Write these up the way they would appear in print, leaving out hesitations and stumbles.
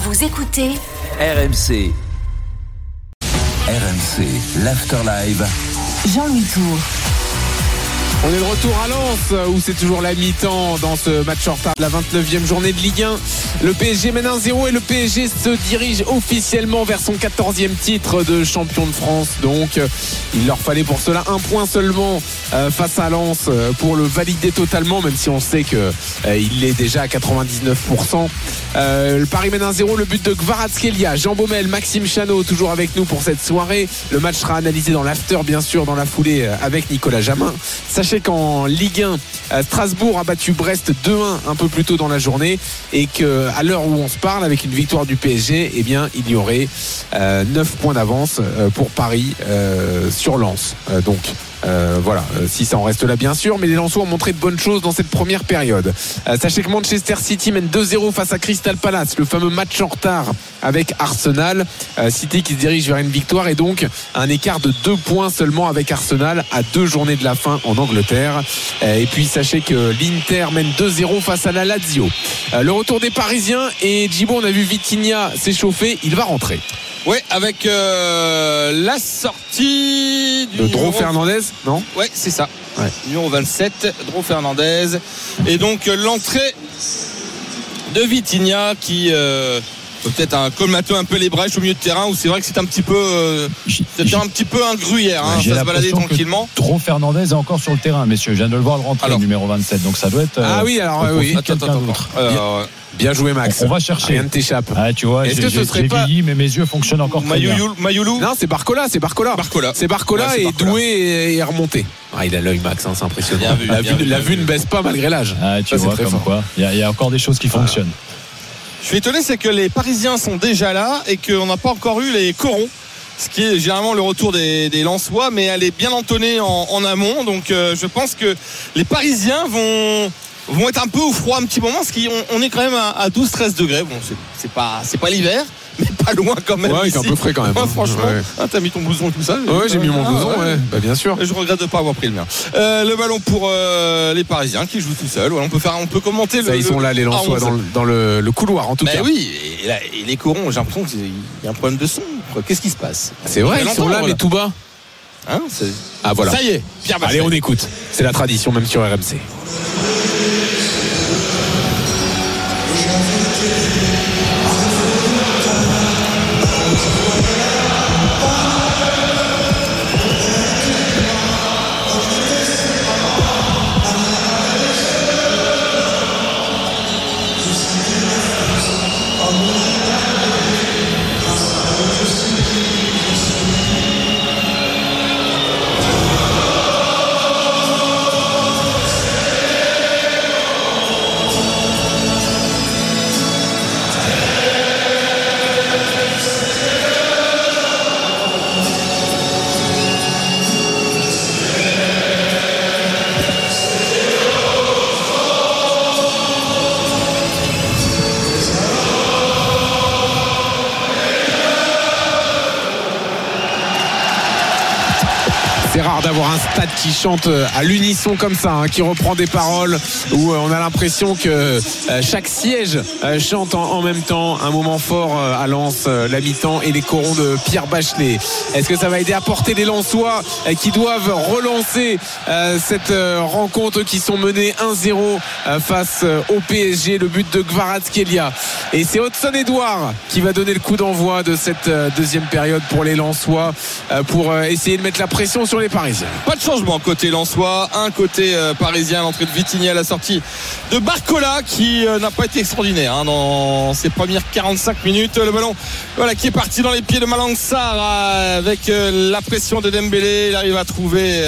Vous écoutez RMC. RMC, l'Afterlive. Jean-Louis Tour. On est de retour à Lens où c'est toujours la mi-temps dans ce match en retard de la 29e journée de Ligue 1. Le PSG mène 1-0 et le PSG se dirige officiellement vers son 14e titre de champion de France. Donc il leur fallait pour cela un point seulement face à Lens pour le valider totalement, même si on sait qu'il l'est déjà à 99%. Le Paris mène 1-0, le but de Kvaratskhelia, Jean Baumel, Maxime Chanot toujours avec nous pour cette soirée. Le match sera analysé dans l'after bien sûr dans la foulée avec Nicolas Jamin. Sachez qu'en Ligue 1, Strasbourg a battu Brest 2-1 un peu plus tôt dans la journée et qu'à l'heure où on se parle, avec une victoire du PSG, eh bien, il y aurait 9 points d'avance pour Paris sur Lens. Voilà, si ça en reste là bien sûr, mais les Lensois ont montré de bonnes choses dans cette première période. Sachez que Manchester City mène 2-0 face à Crystal Palace, le fameux match en retard avec Arsenal. City qui se dirige vers une victoire et donc un écart de 2 points seulement avec Arsenal à 2 journées de la fin en Angleterre. Et puis sachez que l'Inter mène 2-0 face à la Lazio. Le retour des Parisiens et Djibo, on a vu Vitinha s'échauffer, il va rentrer. Ouais, avec la sortie de Dro Fernandez, non ? Ouais, c'est ça. Ouais. Numéro 27, Dro Fernandez. Et donc l'entrée de Vitinha qui peut-être colmater un peu les brèches au milieu de terrain où c'est vrai que c'est un petit peu un gruyère, j'ai ça se balader tranquillement. Dro Fernandez est encore sur le terrain, messieurs. Je viens de le voir le rentrer, numéro 27. Donc ça doit être. Oui. Attends. Bien joué Max. On va chercher. Rien ne t'échappe. Ah, tu vois, est-ce que ce serait j'ai pas vieilli, mais mes yeux fonctionnent encore très bien. Mayoulou. Non, c'est Barcola. C'est Barcola Ouais, et Doué est remonté. Il a l'œil Max, c'est impressionnant. La vue ne baisse pas malgré l'âge. Ah, tu vois, comme quoi. Il y a encore des choses qui fonctionnent. Je suis étonné, c'est que les Parisiens sont déjà là et qu'on n'a pas encore eu les corons. Ce qui est généralement le retour des Lensois, mais elle est bien entonnée en amont. Donc je pense que les Parisiens vont être un peu au froid un petit moment, parce qu'on est quand même à 12-13 degrés. Bon, c'est pas l'hiver, mais pas loin quand même. Ouais, il fait un peu frais quand même. Ouais, franchement, t'as mis ton blouson et tout ça. Ouais, j'ai mis mon blouson, bah, bien sûr. Je regrette de ne pas avoir pris le mien. Le ballon pour les Parisiens qui jouent tout seuls. Ouais, on peut commenter ils sont là, les Lensois, dans le couloir en tout cas. Oui, et les corons, j'ai l'impression qu'il y a un problème de son. Qu'est-ce qui se passe ? C'est vrai, ils sont là, mais tout bas. Voilà. Ça y est, Pierre Bachelet. Allez, on écoute. C'est la tradition, même sur RMC. C'est rare d'avoir un stade qui chante à l'unisson comme ça, qui reprend des paroles, où on a l'impression que chaque siège chante en même temps. Un moment fort à Lens, la mi-temps et les corons de Pierre Bachelet. Est-ce que ça va aider à porter les Lensois qui doivent relancer cette rencontre, qui sont menés 1-0 face au PSG, le but de Kvaratskhelia. Et c'est Hudson-Edouard qui va donner le coup d'envoi de cette deuxième période pour les Lensois, pour essayer de mettre la pression sur les Parisiens. Pas de changement côté Lensois, un côté parisien, l'entrée de Vitinha, la sortie de Barcola qui n'a pas été extraordinaire dans ses premières 45 minutes. Le ballon qui est parti dans les pieds de Malang Sarr avec la pression de Dembélé. Il arrive à trouver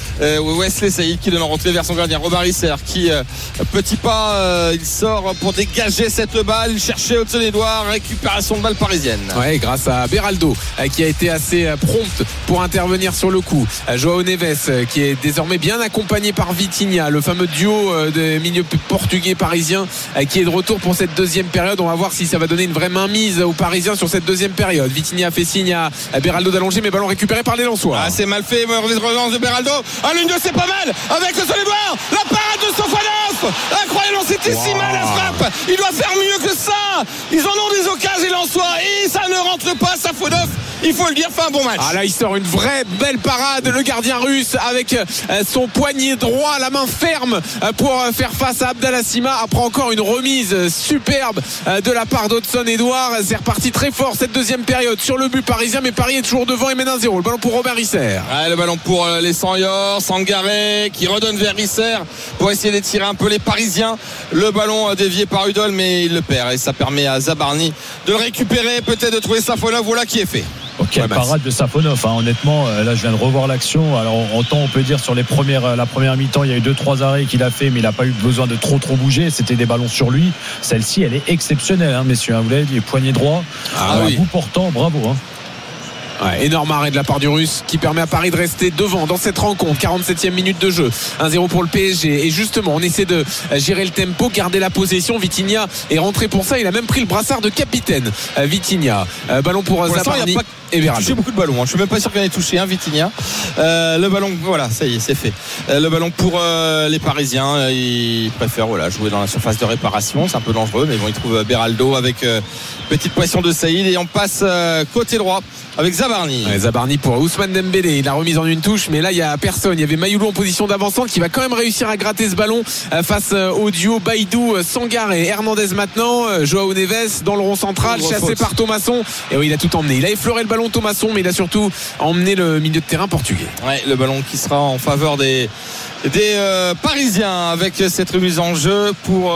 Wesley Saïd qui donne en rentrée vers son gardien Robert Risser qui petit pas il sort pour dégager cette balle. Il cherchait Hudson-Edouard, récupération de balle parisienne. Ouais, grâce à Beraldo qui a été assez prompt pour intervenir sur le coup. João Neves qui est désormais bien accompagné par Vitinha, le fameux duo des milieux portugais parisiens qui est de retour pour cette deuxième période. On va voir si ça va donner une vraie mainmise aux Parisiens sur cette deuxième période. Vitinha fait signe à Beraldo d'allonger, mais ballon récupéré par les Lensois. C'est mal fait, mauvaise relance de Beraldo. à l'une de c'est pas mal avec le Saône-et-Loire, la parade de Sofonov, incroyable, c'était si mal la frappe, il doit faire mieux que ça, ils en ont des occasions les Lensois et ça ne rentre pas. Safonov, il faut le dire, fait un bon match. Ah là il sort une vraie belle parade, le gardien russe avec son poignet droit, la main ferme pour faire face à Abdallah Sima. Après encore une remise superbe de la part d'Hudson-Edouard. C'est reparti très fort cette deuxième période sur le but parisien, mais Paris est toujours devant et mène 1-0. Le ballon pour Robin Risser. Le ballon pour les Sanyors, Sangaré qui redonne vers Risser pour essayer d'étirer un peu les Parisiens. Le ballon dévié par Udol, mais il le perd et ça permet à Zabarni de le récupérer, peut-être de trouver Safonov. Voilà qui est fait. Quelle parade de Safonov, hein. Honnêtement, là je viens de revoir l'action. Alors autant on peut dire sur la première mi-temps il y a eu 2-3 arrêts qu'il a fait, mais il n'a pas eu besoin de trop bouger. C'était des ballons sur lui. Celle-ci elle est exceptionnelle, hein, messieurs, vous l'avez dit, poignet droit, bout portant, bravo, hein. Ouais, énorme arrêt de la part du Russe qui permet à Paris de rester devant dans cette rencontre. 47e minute de jeu, 1-0 pour le PSG. Et justement on essaie de gérer le tempo, garder la possession. Vitinha est rentré pour ça, il a même pris le brassard de capitaine. Vitinha, ballon pour Zabarni et Beraldo. Il a touché beaucoup de ballons, hein. Je suis même pas sûr qu'il en ait touché, hein, Vitinha. Le ballon, voilà, ça y est, c'est fait. Le ballon pour les Parisiens, ils préfèrent jouer dans la surface de réparation, c'est un peu dangereux, mais bon, ils trouvent Beraldo avec petite pression de Saïd et on passe côté droit avec Zabarni. Zabarni pour Ousmane Dembélé, il a remise en une touche, mais là il n'y a personne. Il y avait Mayoulou en position d'avancement qui va quand même réussir à gratter ce ballon face au duo Baïdou-Sangaré. Hernandez maintenant, Joao Neves dans le rond central, chassé par Thomasson. Et oui, il a tout emmené. Il a effleuré le ballon Thomasson, mais il a surtout emmené le milieu de terrain portugais. Ouais, le ballon qui sera en faveur des Parisiens avec cette remise en jeu pour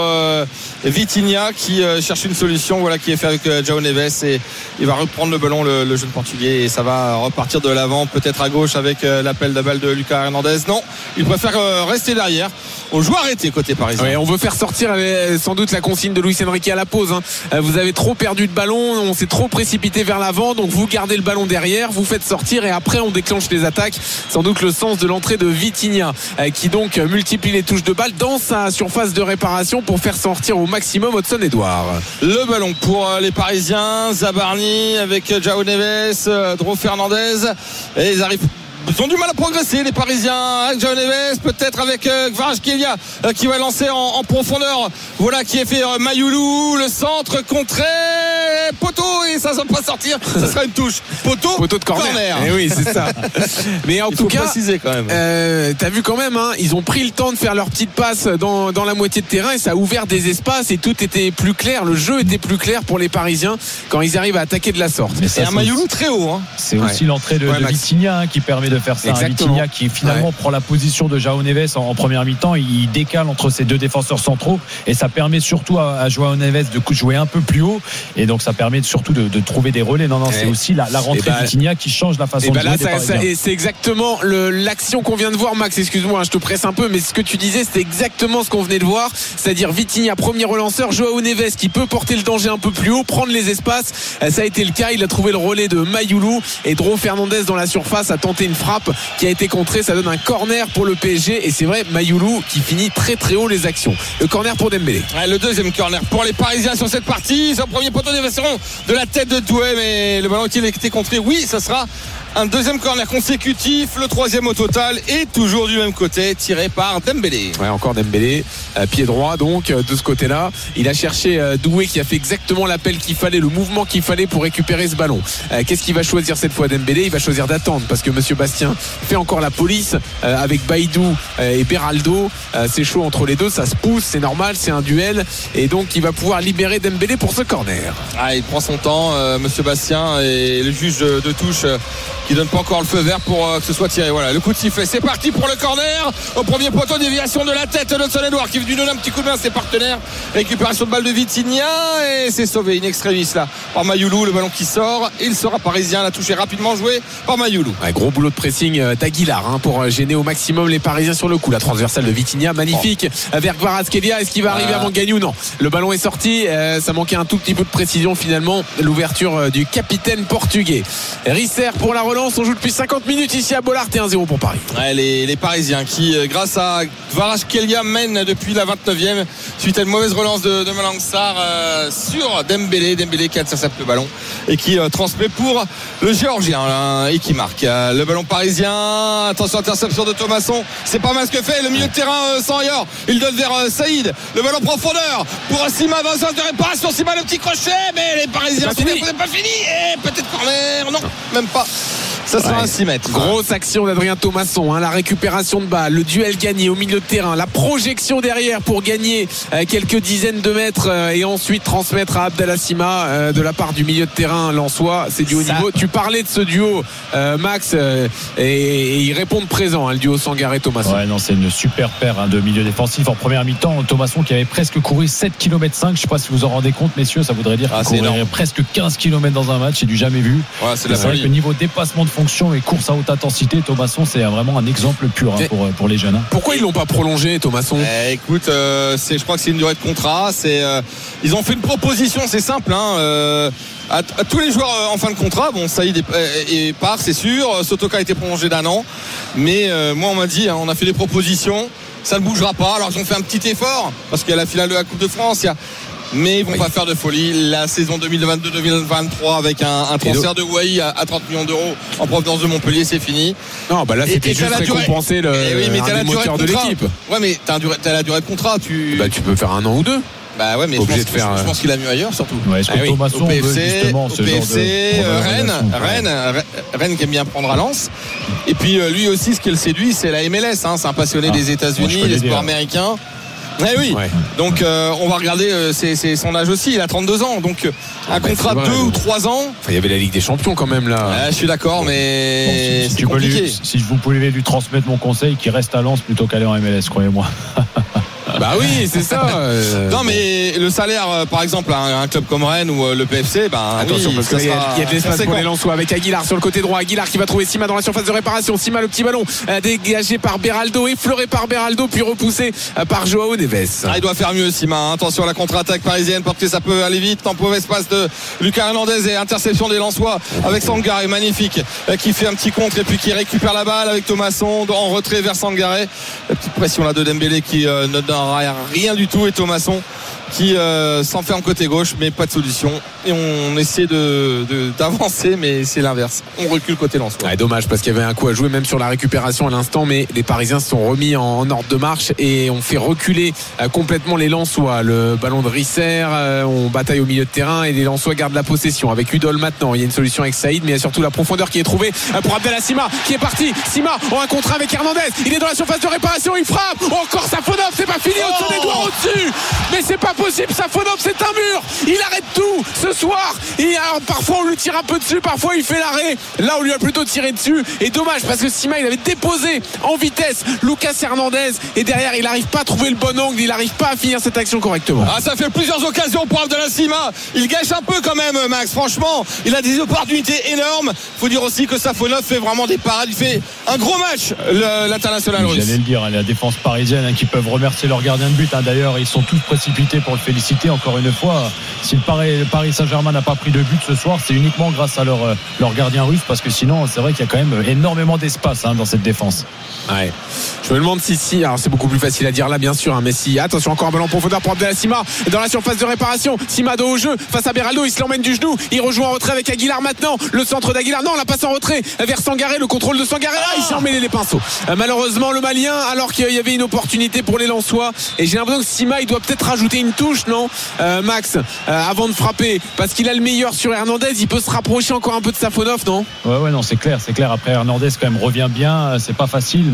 Vitinha qui cherche une solution, voilà, qui est fait avec Joao Neves et il va reprendre le ballon, le jeune portugais, et ça va repartir de l'avant, peut-être à gauche avec l'appel de balle de Lucas Hernandez. Non, il préfère rester derrière. On joue arrêté côté parisien. Ouais, on veut faire sortir sans doute la consigne de Luis Enrique à la pause, hein. Vous avez trop perdu de ballon, on s'est trop précipité vers l'avant, donc vous gardez le ballon derrière, vous faites sortir et après on déclenche les attaques. Sans doute le sens de l'entrée de Vitinha qui donc multiplie les touches de balle dans sa surface de réparation pour faire sortir au maximum Hudson-Edouard. Le ballon pour les Parisiens, Zabarni avec Joao Neves, Dro Fernandez, et ils arrivent. Ils ont du mal à progresser les Parisiens avec Joao Neves, peut-être avec Kvaratskhelia qui va lancer en profondeur. Voilà qui est fait. Mayoulou, le centre contré, poteau, et ça ne va pas sortir, ça sera une touche. Poteau de corner. Et oui, c'est ça. Mais en tout cas, quand même. T'as vu quand même, hein, ils ont pris le temps de faire leur petite passe dans la moitié de terrain et ça a ouvert des espaces et tout était plus clair, le jeu était plus clair pour les Parisiens quand ils arrivent à attaquer de la sorte. Mais c'est un Mayoulou très haut, hein. C'est aussi l'entrée de Vitinha, hein, qui permet de faire ça. Exactement. Vitinha qui finalement prend la position de Joao Neves en première mi-temps, il décale entre ces deux défenseurs centraux et ça permet surtout à Joao Neves de jouer un peu plus haut et donc ça permet surtout de trouver des relais. Non, c'est aussi la rentrée de Vitinha qui change la façon de jouer des Parisiens. Et c'est exactement l'action qu'on vient de voir, Max, excuse-moi, je te presse un peu, mais ce que tu disais c'était exactement ce qu'on venait de voir, c'est-à-dire Vitinha premier relanceur, Joao Neves qui peut porter le danger un peu plus haut, prendre les espaces, ça a été le cas, il a trouvé le relais de Mayoulou et Dro Fernandez dans la surface a tenté une frappe qui a été contrée, ça donne un corner pour le PSG et c'est vrai, Mayoulou qui finit très très haut les actions. Le corner pour Dembélé. Le deuxième corner pour les Parisiens sur cette partie, c'est au premier poteau de la tête de Doué, mais le ballon qui a été contré, oui, ça sera un deuxième corner consécutif, le troisième au total et toujours du même côté, tiré par Dembélé. Ouais, encore Dembélé, pied droit donc de ce côté-là. Il a cherché Doué qui a fait exactement l'appel qu'il fallait, le mouvement qu'il fallait pour récupérer ce ballon. Qu'est-ce qu'il va choisir cette fois Dembélé? Il va choisir d'attendre parce que Monsieur Bastien fait encore la police avec Baïdou et Beraldo. C'est chaud entre les deux, ça se pousse, c'est normal, c'est un duel et donc il va pouvoir libérer Dembélé pour ce corner. Il prend son temps, Monsieur Bastien, et le juge de touche qui donne pas encore le feu vert pour que ce soit tiré. Voilà, le coup de sifflet, c'est parti pour le corner au premier poteau, déviation de la tête de Saône-et-Loire qui est venu donner un petit coup de main à ses partenaires, récupération de balle de Vitinha et c'est sauvé in extremis là par Mayoulou, le ballon qui sort, il sera parisien, la touche est rapidement jouée par Mayoulou. Gros boulot de pressing d'Aguilar pour gêner au maximum les Parisiens sur le coup, la transversale de Vitinha magnifique vers Kvaratskhelia, est-ce qu'il va arriver avant Gagnou? Non, le ballon est sorti, ça manquait un tout petit peu de précision finalement, l'ouverture du capitaine portugais. Risser pour la relance. On joue depuis 50 minutes ici à Bollaert et 1-0 pour Paris. Ouais, les Parisiens qui, grâce à Kvaratskhelia, mènent depuis la 29e suite à une mauvaise relance de Malang Sarr sur Dembélé qui intercepte le ballon et qui transmet pour le Géorgien et qui marque. Le ballon parisien, attention, interception de Thomasson, c'est pas mal ce que fait le milieu de terrain sans ailleurs, il donne vers Saïd, le ballon profondeur pour Sima dans un sens de réparation, Sima le petit crochet, mais les Parisiens c'est pas fini et peut-être corner, non, même pas. Ça sera un 6 mètres. Grosse action d'Adrien Thomasson, la récupération de balle, le duel gagné au milieu de terrain, la projection derrière pour gagner quelques dizaines de mètres et ensuite transmettre à Abdallah Sima de la part du milieu de terrain lensois. C'est du haut niveau. Tu parlais de ce duo, Max, et ils répondent présent, le duo Sangaré-Thomasson. Ouais, non, c'est une super paire de milieu défensif en première mi-temps. Thomasson qui avait presque couru 7 km 5. Je ne sais pas si vous en rendez compte, messieurs, ça voudrait dire qu'il courait presque 15 km dans un match. C'est du jamais vu. Ouais, c'est vrai que niveau dépassement de fonction et course à haute intensité, Thomasson c'est vraiment un exemple pur pour les jeunes. Pourquoi ils l'ont pas prolongé, Thomasson? Écoute, je crois que c'est une durée de contrat. Ils ont fait une proposition, c'est simple. À tous les joueurs en fin de contrat. Bon, Saïd part, c'est sûr. Sotoka a été prolongé d'1 an. Mais moi, on m'a dit, on a fait des propositions. Ça ne bougera pas. Alors, ils ont fait un petit effort parce qu'il y a la finale de la Coupe de France. Mais ils vont pas faire de folie. La saison 2022-2023 avec un transfert de Wai à 30 millions d'euros en provenance de Montpellier, c'est fini. Non, là c'était juste récompenser le moteur de l'équipe. Ouais, mais t'as la durée de contrat. Tu peux faire 1 an ou 2. Bah ouais, mais je pense qu'il a mieux ailleurs surtout. Ouais, Thomasson, au PFC, Rennes qui aime bien prendre à Lens. Et puis lui aussi, ce qui le séduit, c'est la MLS. C'est un passionné des États-Unis, des sports américains. Oui. Donc on va regarder c'est son âge aussi, il a 32 ans, donc un contrat de 2 ou 3 ans. Il y avait la Ligue des Champions quand même là. Je suis d'accord, mais c'est compliqué. Si vous pouvez lui transmettre mon conseil, qu'il reste à Lens plutôt qu'aller en MLS, croyez-moi. Bah oui, c'est ça. Non, mais le salaire, par exemple, un club comme Rennes ou le PFC, attention, parce qu'il y a de l'espace pour les Lensois avec Aguilar sur le côté droit. Aguilar qui va trouver Sima dans la surface de réparation. Sima, le petit ballon dégagé par Beraldo, effleuré par Beraldo, puis repoussé par Joao Neves. Il doit faire mieux, Sima. Attention à la contre-attaque parisienne, parce que ça peut aller vite. Tempo espace de Lucas Hernandez et interception des Lensois avec Sangaré, magnifique, qui fait un petit contre et puis qui récupère la balle avec Thomasson en retrait vers Sangaré. La petite pression là de Dembélé qui ne donne rien du tout et Thomasson qui s'enferme côté gauche, mais pas de solution et on essaie d'avancer, mais c'est l'inverse, on recule côté Lensois. Dommage parce qu'il y avait un coup à jouer même sur la récupération à l'instant, mais les Parisiens se sont remis en ordre de marche et on fait reculer complètement les Lensois. Le ballon de Risser, on bataille au milieu de terrain et les Lensois gardent la possession avec Udol maintenant. Il y a une solution avec Saïd, mais il y a surtout la profondeur qui est trouvée pour Abdallah Sima qui est parti. Sima en un contre avec Hernandez, il est dans la surface de réparation, il frappe encore Safonov, c'est pas fini, au-dessus des doigts, au-dessus, mais c'est pas possible. Safonov, c'est un mur, il arrête tout ce soir et alors, parfois on lui tire un peu dessus, parfois il fait l'arrêt, là on lui a plutôt tiré dessus et dommage parce que Sima il avait déposé en vitesse Lucas Hernandez et derrière il n'arrive pas à trouver le bon angle, il n'arrive pas à finir cette action correctement. Ça fait plusieurs occasions pour Abdallah Sima, il gâche un peu quand même Max, franchement il a des opportunités énormes. Faut dire aussi que Safonov fait vraiment des parades, il fait un gros match l'international russe. J'allais le dire, la défense parisienne qui peuvent remercier leur gardien de but, d'ailleurs ils sont tous précipités pour le féliciter encore une fois. Si le Paris Saint-Germain n'a pas pris de but ce soir, c'est uniquement grâce à leur gardien russe, parce que sinon c'est vrai qu'il y a quand même énormément d'espace dans cette défense. Je me demande si alors c'est beaucoup plus facile à dire là bien sûr, mais si, attention, encore un ballon en profondeur pour Abdallah Sima dans la surface de réparation. Sima dos au jeu face à Beraldo, il se l'emmène du genou, il rejoue en retrait avec Aguilar maintenant, le centre d'Aguilar, non, la passe en retrait vers Sangaré, le contrôle de Sangaré, il s'est emmêlé les pinceaux malheureusement le Malien, alors qu'il y avait une opportunité pour les Lensois et j'ai l'impression que Sima il doit peut-être rajouter une touche, non Max, avant de frapper, parce qu'il a le meilleur sur Hernandez, il peut se rapprocher encore un peu de Safonov, non? Ouais, non, c'est clair. Après Hernandez quand même revient bien, c'est pas facile,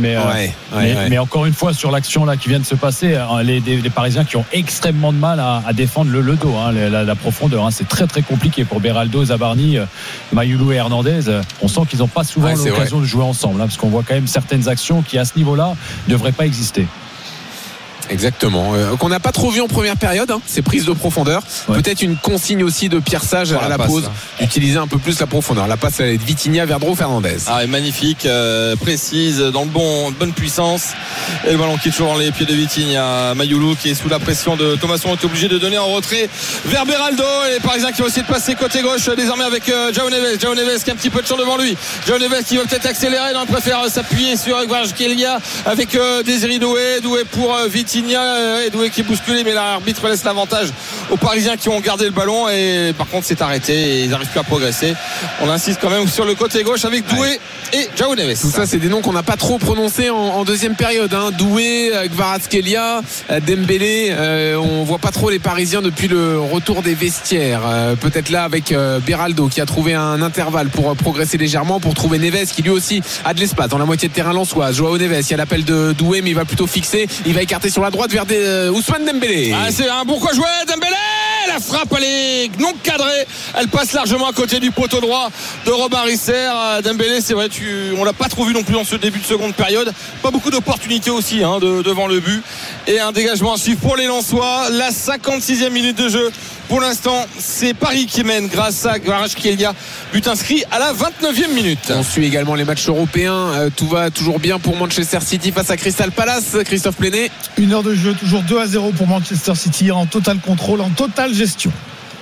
mais encore une fois sur l'action là qui vient de se passer, les Parisiens qui ont extrêmement de mal à défendre le dos, la profondeur, c'est très très compliqué pour Beraldo, Zabarni, Mayoulou et Hernandez. On sent qu'ils n'ont pas souvent l'occasion de jouer ensemble, parce qu'on voit quand même certaines actions qui à ce niveau-là ne devraient pas exister. Exactement. Qu'on n'a pas trop vu en première période, hein, ces prises de profondeur. Ouais. Peut-être une consigne aussi de Pierre Sage à la pause, d'utiliser un peu plus la profondeur. La passe, elle est de Vitinha vers Dro Fernandez. Ah, magnifique, précise, dans le bonne puissance. Et le ballon qui est toujours dans les pieds de Vitinha. Mayoulou qui est sous la pression de Thomasson est obligé de donner en retrait vers Beraldo. Et les Parisiens qui vont essayer de passer côté gauche désormais avec João Neves. João Neves qui a un petit peu de champ devant lui. João Neves qui va peut-être accélérer. Non, il préfère s'appuyer sur Kvaratskhelia avec Désiré Doué. Doué pour Vitinha. Et Doué qui est bousculé, mais l'arbitre laisse l'avantage aux Parisiens qui ont gardé le ballon. Et par contre, c'est arrêté et ils n'arrivent plus à progresser. On insiste quand même sur le côté gauche avec Doué et João Neves. Tout ça, c'est des noms qu'on n'a pas trop prononcés en deuxième période. Hein. Doué, Kvaratskhelia, Dembélé. On voit pas trop les Parisiens depuis le retour des vestiaires. Peut-être là avec Beraldo qui a trouvé un intervalle pour progresser légèrement, pour trouver Neves qui lui aussi a de l'espace dans la moitié de terrain lensois. João Neves, il y a l'appel de Doué, mais il va plutôt fixer. Il va écarter sur la droite vers Ousmane Dembélé. Ah, c'est un bon quoi joué, Dembélé. La frappe, elle est non cadrée. Elle passe largement à côté du poteau droit de Robin Risser. Dembélé, c'est vrai, on l'a pas trop vu non plus dans ce début de seconde période. Pas beaucoup d'opportunités aussi devant le but. Et un dégagement à suivre pour les Lensois. La 56e minute de jeu. Pour l'instant, c'est Paris qui mène grâce à Kvaratskhelia. But inscrit à la 29e minute. On suit également les matchs européens. Tout va toujours bien pour Manchester City face à Crystal Palace. Christophe Pléné. 1 heure de jeu, toujours 2-0 pour Manchester City, en total contrôle, en totale gestion.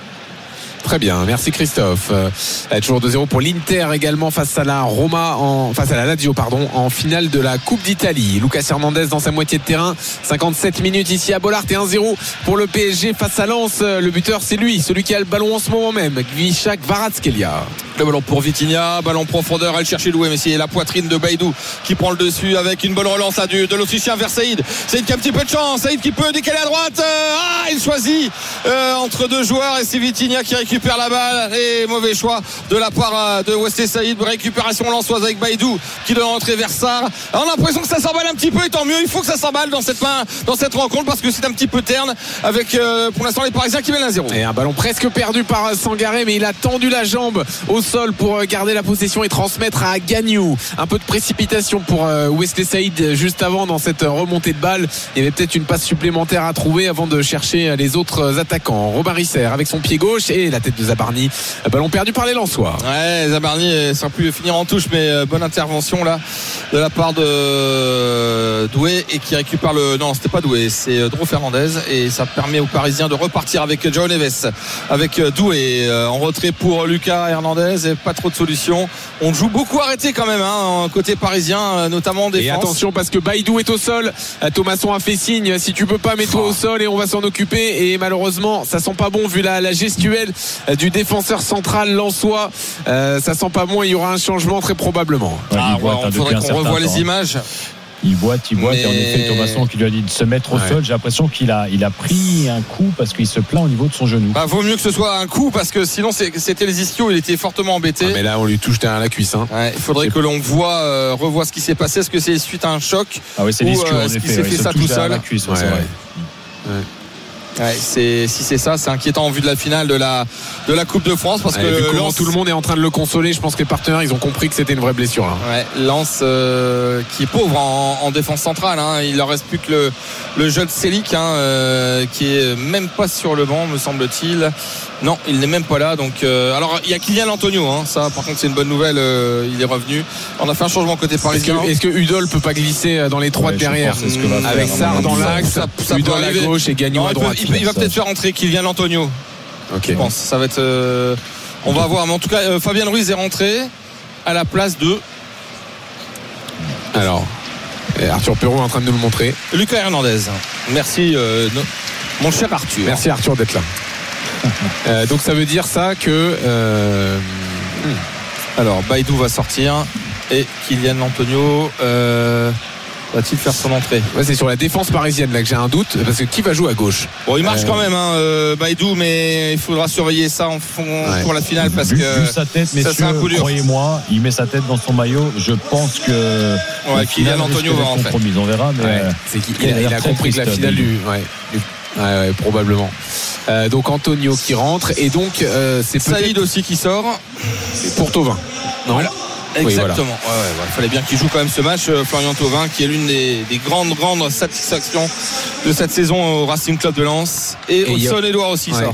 Très bien, merci Christophe. Toujours 2-0 pour l'Inter également face à la face à la Lazio en finale de la Coupe d'Italie. Lucas Hernandez dans sa moitié de terrain, 57 minutes ici à Bollaert et 1-0 pour le PSG face à Lens. Le buteur, c'est lui, celui qui a le ballon en ce moment même, Visca Kvaratskhelia. Le ballon pour Vitinha, ballon profondeur, elle cherchait Doué, mais c'est la poitrine de Baïdou qui prend le dessus avec une bonne relance de l'Autrichien vers Saïd. Saïd qui a un petit peu de chance, Saïd qui peut décaler à droite. Il choisit entre deux joueurs et c'est Vitinha qui récupère la balle et mauvais choix de la part de Wesley Saïd. Récupération lensoise avec Baïdou qui doit rentrer vers Sarr. On a l'impression que ça s'emballe un petit peu et tant mieux, il faut que ça s'emballe dans cette rencontre parce que c'est un petit peu terne avec pour l'instant les Parisiens qui mènent 1-0. Et un ballon presque perdu par Sangaré, mais il a tendu la jambe au sol pour garder la possession et transmettre à Gagnou. Un peu de précipitation pour Wesley Saïd juste avant dans cette remontée de balle. Il y avait peut-être une passe supplémentaire à trouver avant de chercher les autres attaquants. Robin Risser avec son pied gauche et la tête de Zabarni. Ballon perdu par les Lensois. Ouais, Zabarni sans plus finir en touche, mais bonne intervention là de la part de Doué et qui récupère non, c'était pas Doué, c'est Dro Fernandez et ça permet aux Parisiens de repartir avec João Neves, avec Doué en retrait pour Lucas Hernandez et pas trop de solutions. On joue beaucoup arrêté quand même côté parisien, notamment en défense. Et attention parce que Baïdou est au sol. Thomasson a fait signe, si tu peux pas, mets-toi au sol et on va s'en occuper. Et malheureusement ça sent pas bon vu la gestuelle du défenseur central lensois. Ça sent pas bon, il y aura un changement très probablement. Il faudrait qu'on revoie les images. Il boite et en effet Thomasson qui lui a dit de se mettre au sol. J'ai l'impression qu'il a pris un coup parce qu'il se plaint au niveau de son genou. Vaut mieux que ce soit un coup parce que sinon c'était les ischios, il était fortement embêté. Mais là on lui touche derrière la cuisse. Il faudrait que l'on revoie ce qui s'est passé. Est-ce que c'est suite à un choc c'est l'ischio en effet. Est-ce qu'il s'est fait ça tout seul la cuisse, c'est vrai. Si c'est ça, c'est inquiétant en vue de la finale de la Coupe de France parce que Lens, tout le monde est en train de le consoler. Je pense que les partenaires ils ont compris que c'était une vraie blessure là. Lens qui est pauvre en défense centrale. Il leur reste plus que le jeune Selic qui est même pas sur le banc me semble-t-il. Non, il n'est même pas là. Donc alors il y a Kylian Antonio. Ça par contre c'est une bonne nouvelle. Il est revenu. On a fait un changement côté parisien. Est-ce que Udol peut pas glisser dans les trois de derrière avec Sarr dans l'axe, Udol à gauche et Gagnou à droite? Il va peut-être faire rentrer Kylian Antonio. Je pense. Ça va être. On va voir. Mais en tout cas, Fabien Ruiz est rentré à la place de. Alors, Arthur Perrault est en train de nous le montrer. Lucas Hernandez. Merci, mon cher Arthur. Merci Arthur d'être là. Donc ça veut dire ça que. Alors, Baïdou va sortir et Kylian Antonio. Va-t-il faire son entrée? C'est sur la défense parisienne là que j'ai un doute parce que qui va jouer à gauche? Il marche quand même Baïdou, mais il faudra surveiller ça pour la finale parce que vu sa tête, messieurs, croyez-moi, il met sa tête dans son maillot. Je pense que Kylian Antonio va rentrer. On verra, mais il a compris que la finale probablement. Donc Antonio qui rentre et donc c'est Saïd aussi qui sort pour Thauvin. Non. Voilà. Exactement. Il fallait bien qu'il joue quand même ce match, Florian Thauvin, qui est l'une des grandes satisfactions de cette saison au Racing Club de Lens. Et Hudson-Édouard aussi sort.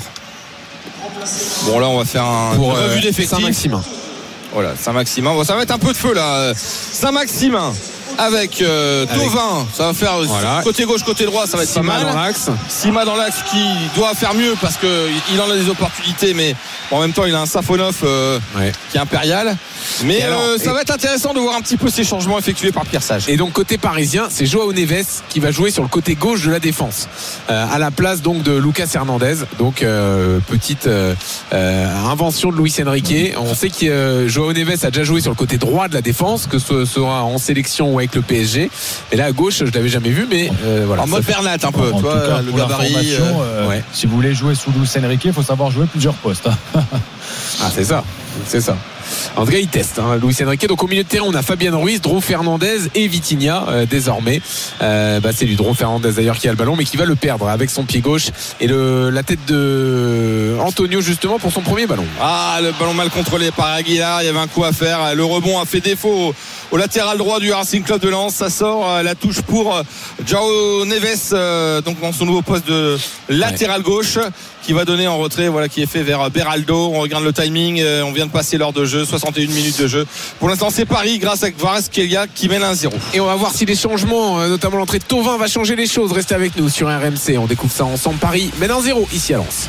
Bon, là on va faire une revue d'effectifs. Saint-Maximin. Voilà, Saint-Maximin. Bon, ça va être un peu de feu là. Saint-Maximin avec Thauvin, ça va faire côté gauche, côté droit, ça va être Sima pas mal. dans l'axe. Sima dans l'axe qui doit faire mieux parce qu'il en a des opportunités, mais en même temps il a un Safonov qui est impérial. Mais ça va être intéressant de voir un petit peu ces changements effectués par Pierre Sage. Et donc côté parisien, c'est Joao Neves qui va jouer sur le côté gauche de la défense, à la place donc de Lucas Hernandez. Donc petite invention de Luis Enrique. On sait que Joao Neves a déjà joué sur le côté droit de la défense, que ce sera en sélection ou avec le PSG. Et là à gauche, je l'avais jamais vu, mais voilà. En mode Bernat un peu, toi, cas, le gabarit. Si vous voulez jouer sous Luis Enrique, il faut savoir jouer plusieurs postes. C'est ça. En tout cas, il teste Luis Enrique. Donc au milieu de terrain, on a Fabien Ruiz, Dro Fernandez et Vitinha désormais. C'est lui, Dro Fernandez d'ailleurs, qui a le ballon, mais qui va le perdre avec son pied gauche et la tête de Antonio justement pour son premier ballon. Le ballon mal contrôlé par Aguilar. Il y avait un coup à faire. Le rebond a fait défaut au latéral droit du Racing Club de Lens. Ça sort la touche pour Joao Neves, donc dans son nouveau poste de latéral gauche, qui va donner en retrait, qui est fait vers Beraldo. On regarde le timing, on vient de passer l'heure de jeu, 61 minutes de jeu. Pour l'instant, c'est Paris grâce à Kvaratskhelia qui mène 1-0. Et on va voir si les changements, notamment l'entrée de Thauvin, va changer les choses. Restez avec nous sur RMC, on découvre ça ensemble. Paris mène 1-0 ici à Lens.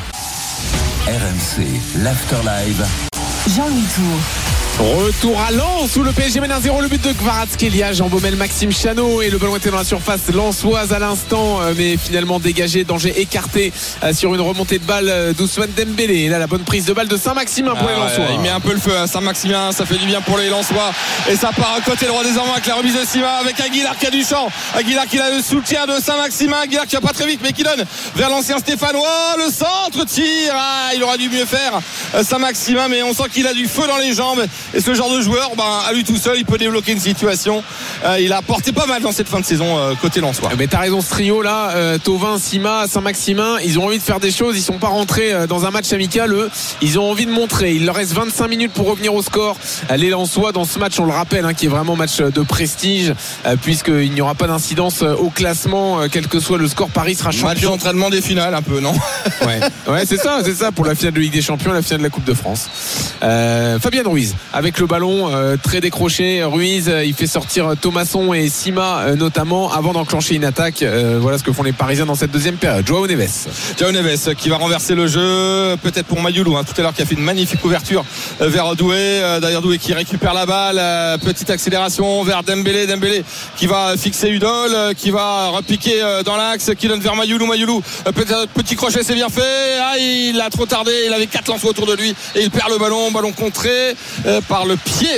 RMC, l'After Live. Jean-Louis Tour. Retour à Lens où le PSG mène 1-0, le but de Kvaratskhelia, Jean Baumel, Maxime Chanot, et le ballon était dans la surface lensoise à l'instant, mais finalement dégagé, danger écarté sur une remontée de balle d'Ousmane Dembélé. Et là la bonne prise de balle de Saint-Maximin pour les Lensois. Il met un peu le feu à Saint-Maximin, ça fait du bien pour les Lensois, et ça part côté droit désormais avec la remise de Sima, avec Aguilar qui a du champ, Aguilar qui a le soutien de Saint-Maximin, Aguilar qui va pas très vite mais qui donne vers l'ancien Stéphanois, le centre tire, il aurait dû mieux faire Saint-Maximin, mais on sent qu'il a du feu dans les jambes. Et ce genre de joueur, à lui tout seul, il peut débloquer une situation. Il a apporté pas mal dans cette fin de saison côté lensois. Mais t'as raison, ce trio là, Thauvin, Sima, Saint-Maximin, ils ont envie de faire des choses. Ils sont pas rentrés dans un match amical, eux. Ils ont envie de montrer. Il leur reste 25 minutes pour revenir au score. Les Lensois dans ce match, on le rappelle, qui est vraiment match de prestige, puisqu'il n'y aura pas d'incidence au classement, quel que soit le score. Paris sera champion. Match d'entraînement des finales, un peu, non? Ouais, c'est ça pour la finale de Ligue des Champions, la finale de la Coupe de France. Fabien Ruiz avec le ballon très décroché. Ruiz, il fait sortir Thomasson et Sima notamment avant d'enclencher une attaque. Voilà ce que font les Parisiens dans cette deuxième période. Joao Neves qui va renverser le jeu, peut-être pour Mayoulou, tout à l'heure, qui a fait une magnifique ouverture vers Doué. D'ailleurs Doué qui récupère la balle, petite accélération vers Dembélé qui va fixer Udol, qui va repiquer dans l'axe, qui donne vers Mayoulou, petit crochet, c'est bien fait. Il a trop tardé, il avait 4 Lensois autour de lui et il perd le ballon contré par le pied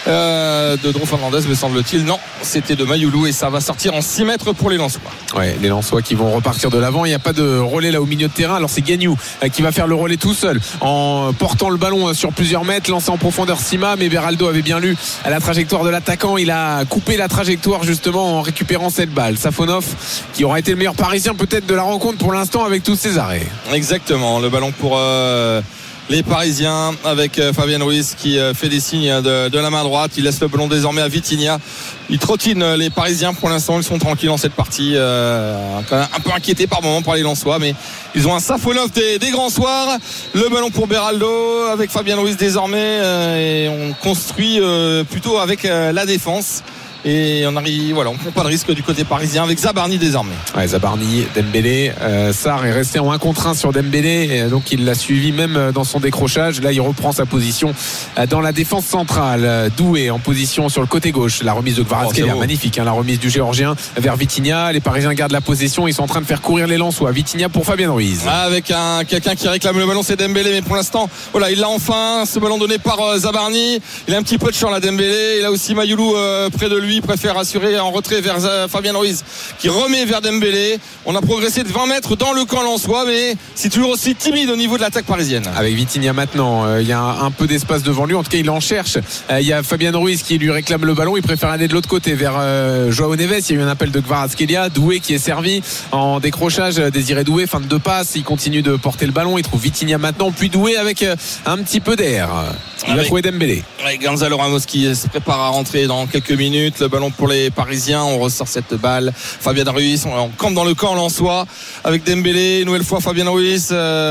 de Dro Fernandez, me semble-t-il. Non, c'était de Mayoulou et ça va sortir en 6 mètres pour les Lensois. Les Lensois qui vont repartir de l'avant. Il n'y a pas de relais là au milieu de terrain. Alors c'est Gagnou qui va faire le relais tout seul en portant le ballon sur plusieurs mètres, lancé en profondeur Sima, mais Beraldo avait bien lu la trajectoire de l'attaquant. Il a coupé la trajectoire justement en récupérant cette balle. Safonov qui aura été le meilleur Parisien peut-être de la rencontre pour l'instant avec tous ses arrêts. Exactement, le ballon pour les Parisiens avec Fabien Ruiz qui fait des signes de la main droite. Il laisse le ballon désormais à Vitinha. Il trottine les Parisiens. Pour l'instant, ils sont tranquilles dans cette partie, quand même un peu inquiétés par moment par les Lensois, mais ils ont un Safonov des grands soirs. Le ballon pour Beraldo avec Fabien Ruiz désormais, et on construit plutôt avec la défense. Et on arrive, on prend pas de risque du côté parisien avec Zabarni désormais. Zabarni, Dembélé, Sarr est resté en 1 contre 1 sur Dembélé, et donc il l'a suivi même dans son décrochage. Là il reprend sa position dans la défense centrale. Doué en position sur le côté gauche. La remise de Kvaratskhelia, magnifique, la remise du Géorgien vers Vitinha. Les Parisiens gardent la possession, ils sont en train de faire courir les Lensois. Vitinha pour Fabien Ruiz. Avec quelqu'un qui réclame le ballon, c'est Dembélé, mais pour l'instant il l'a enfin, ce ballon donné par Zabarni. Il a un petit peu de champ là, Dembélé. Il a aussi Mayoulou près de lui. lui préfère assurer en retrait vers Fabien Ruiz qui remet vers Dembélé. On a progressé de 20 mètres dans le camp lensois, mais c'est toujours aussi timide au niveau de l'attaque parisienne. Avec Vitinha maintenant, il y a un peu d'espace devant lui, en tout cas il en cherche. Il y a Fabien Ruiz qui lui réclame le ballon, il préfère aller de l'autre côté vers Joao Neves. Il y a eu un appel de Kvaratskhelia, Doué qui est servi en décrochage, Désiré Doué, fin de 2 passes, il continue de porter le ballon, il trouve Vitinha maintenant, puis Doué avec un petit peu d'air. Il va trouver Dembélé. Gonzalo Ramos qui se prépare à rentrer dans quelques minutes. Le ballon pour les Parisiens. On ressort cette balle. Fabien Ruiz, on campe dans le camp lensois avec Dembélé. Une nouvelle fois Fabien Ruiz.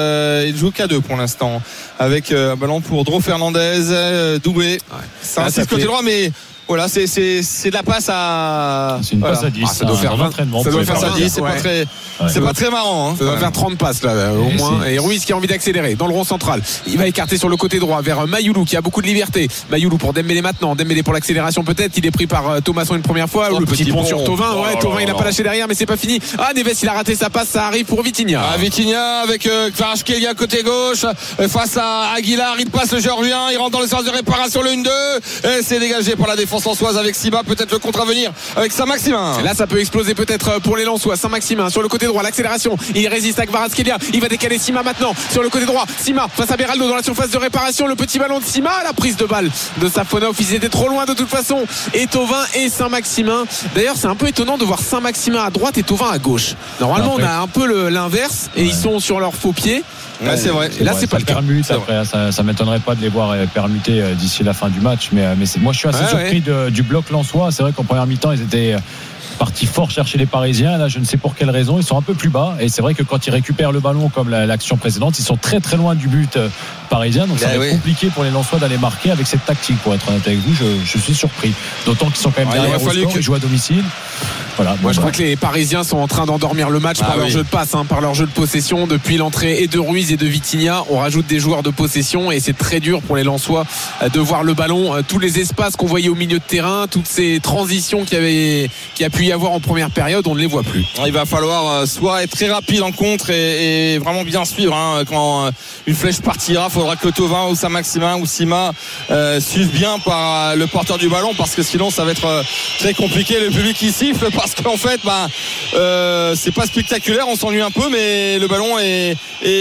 Il joue qu'à 2 pour l'instant. Avec un ballon pour Dro Fernandez. Doué. C'est un 6 côté droit, mais voilà, c'est de la passe à. C'est une passe à 10. Ça doit faire 20. Ça doit faire 10. C'est pas très. C'est pas très marrant. Hein. Ça doit faire 30 passes là, au moins. Et Ruiz qui a envie d'accélérer dans le rond central. Il va écarter sur le côté droit vers Mayoulou qui a beaucoup de liberté. Mayoulou pour Dembélé maintenant. Dembélé pour l'accélération peut-être. Il est pris par Thomasson une première fois. Le petit pont sur Thauvin. Ouais, Thauvin il n'a pas lâché derrière, mais c'est pas fini. Ah, Neves il a raté sa passe. Ça arrive pour Vitinha. Vitinha avec Kvaratskhelia côté gauche face à Aguilar. Il passe le Géorgien. Il rentre dans le sens de réparation le 1-2. Et c'est dégagé par la défense lensoise avec Sima. Peut-être le contre à venir avec Saint-Maximin. Là ça peut exploser peut-être pour les Lensois. Saint-Maximin sur le côté droit. L'accélération. Il résiste à Kvaratskhelia. Il va décaler Sima maintenant sur le côté droit. Sima face à Beraldo dans la surface de réparation. Le petit ballon de Sima. La prise de balle de Safonov. Ils étaient trop loin de toute façon. Et Thauvin et Saint-Maximin. D'ailleurs c'est un peu étonnant de voir Saint-Maximin à droite et Thauvin à gauche. Normalement on a un peu l'inverse et ils sont sur leurs faux pieds. Ouais, c'est vrai. Et là c'est pas le cas. Après, ça m'étonnerait pas de les voir permuter d'ici la fin du match. Mais moi je suis assez surpris du bloc lensois. C'est vrai qu'en première mi-temps ils étaient parti fort chercher les Parisiens. Là, je ne sais pour quelle raison, ils sont un peu plus bas. Et c'est vrai que quand ils récupèrent le ballon, comme l'action précédente, ils sont très très loin du but parisien. Donc ça va être compliqué pour les Lensois d'aller marquer avec cette tactique. Pour être honnête avec vous, je suis surpris. D'autant qu'ils sont quand même derrière au score, ils jouent à domicile. Voilà. Moi, je crois que les Parisiens sont en train d'endormir le match par leur jeu de passe, par leur jeu de possession. Depuis l'entrée et de Ruiz et de Vitinha, on rajoute des joueurs de possession et c'est très dur pour les Lensois de voir le ballon. Tous les espaces qu'on voyait au milieu de terrain, toutes ces transitions qu'il y a pu y avoir en première période, on ne les voit plus. Il va falloir soit être très rapide en contre et vraiment bien suivre. Quand une flèche partira, il faudra que Thauvin ou Saint-Maximin ou Sima suivent bien par le porteur du ballon, parce que sinon ça va être très compliqué. Le public qui siffle parce qu'en fait c'est pas spectaculaire, on s'ennuie un peu, mais le ballon est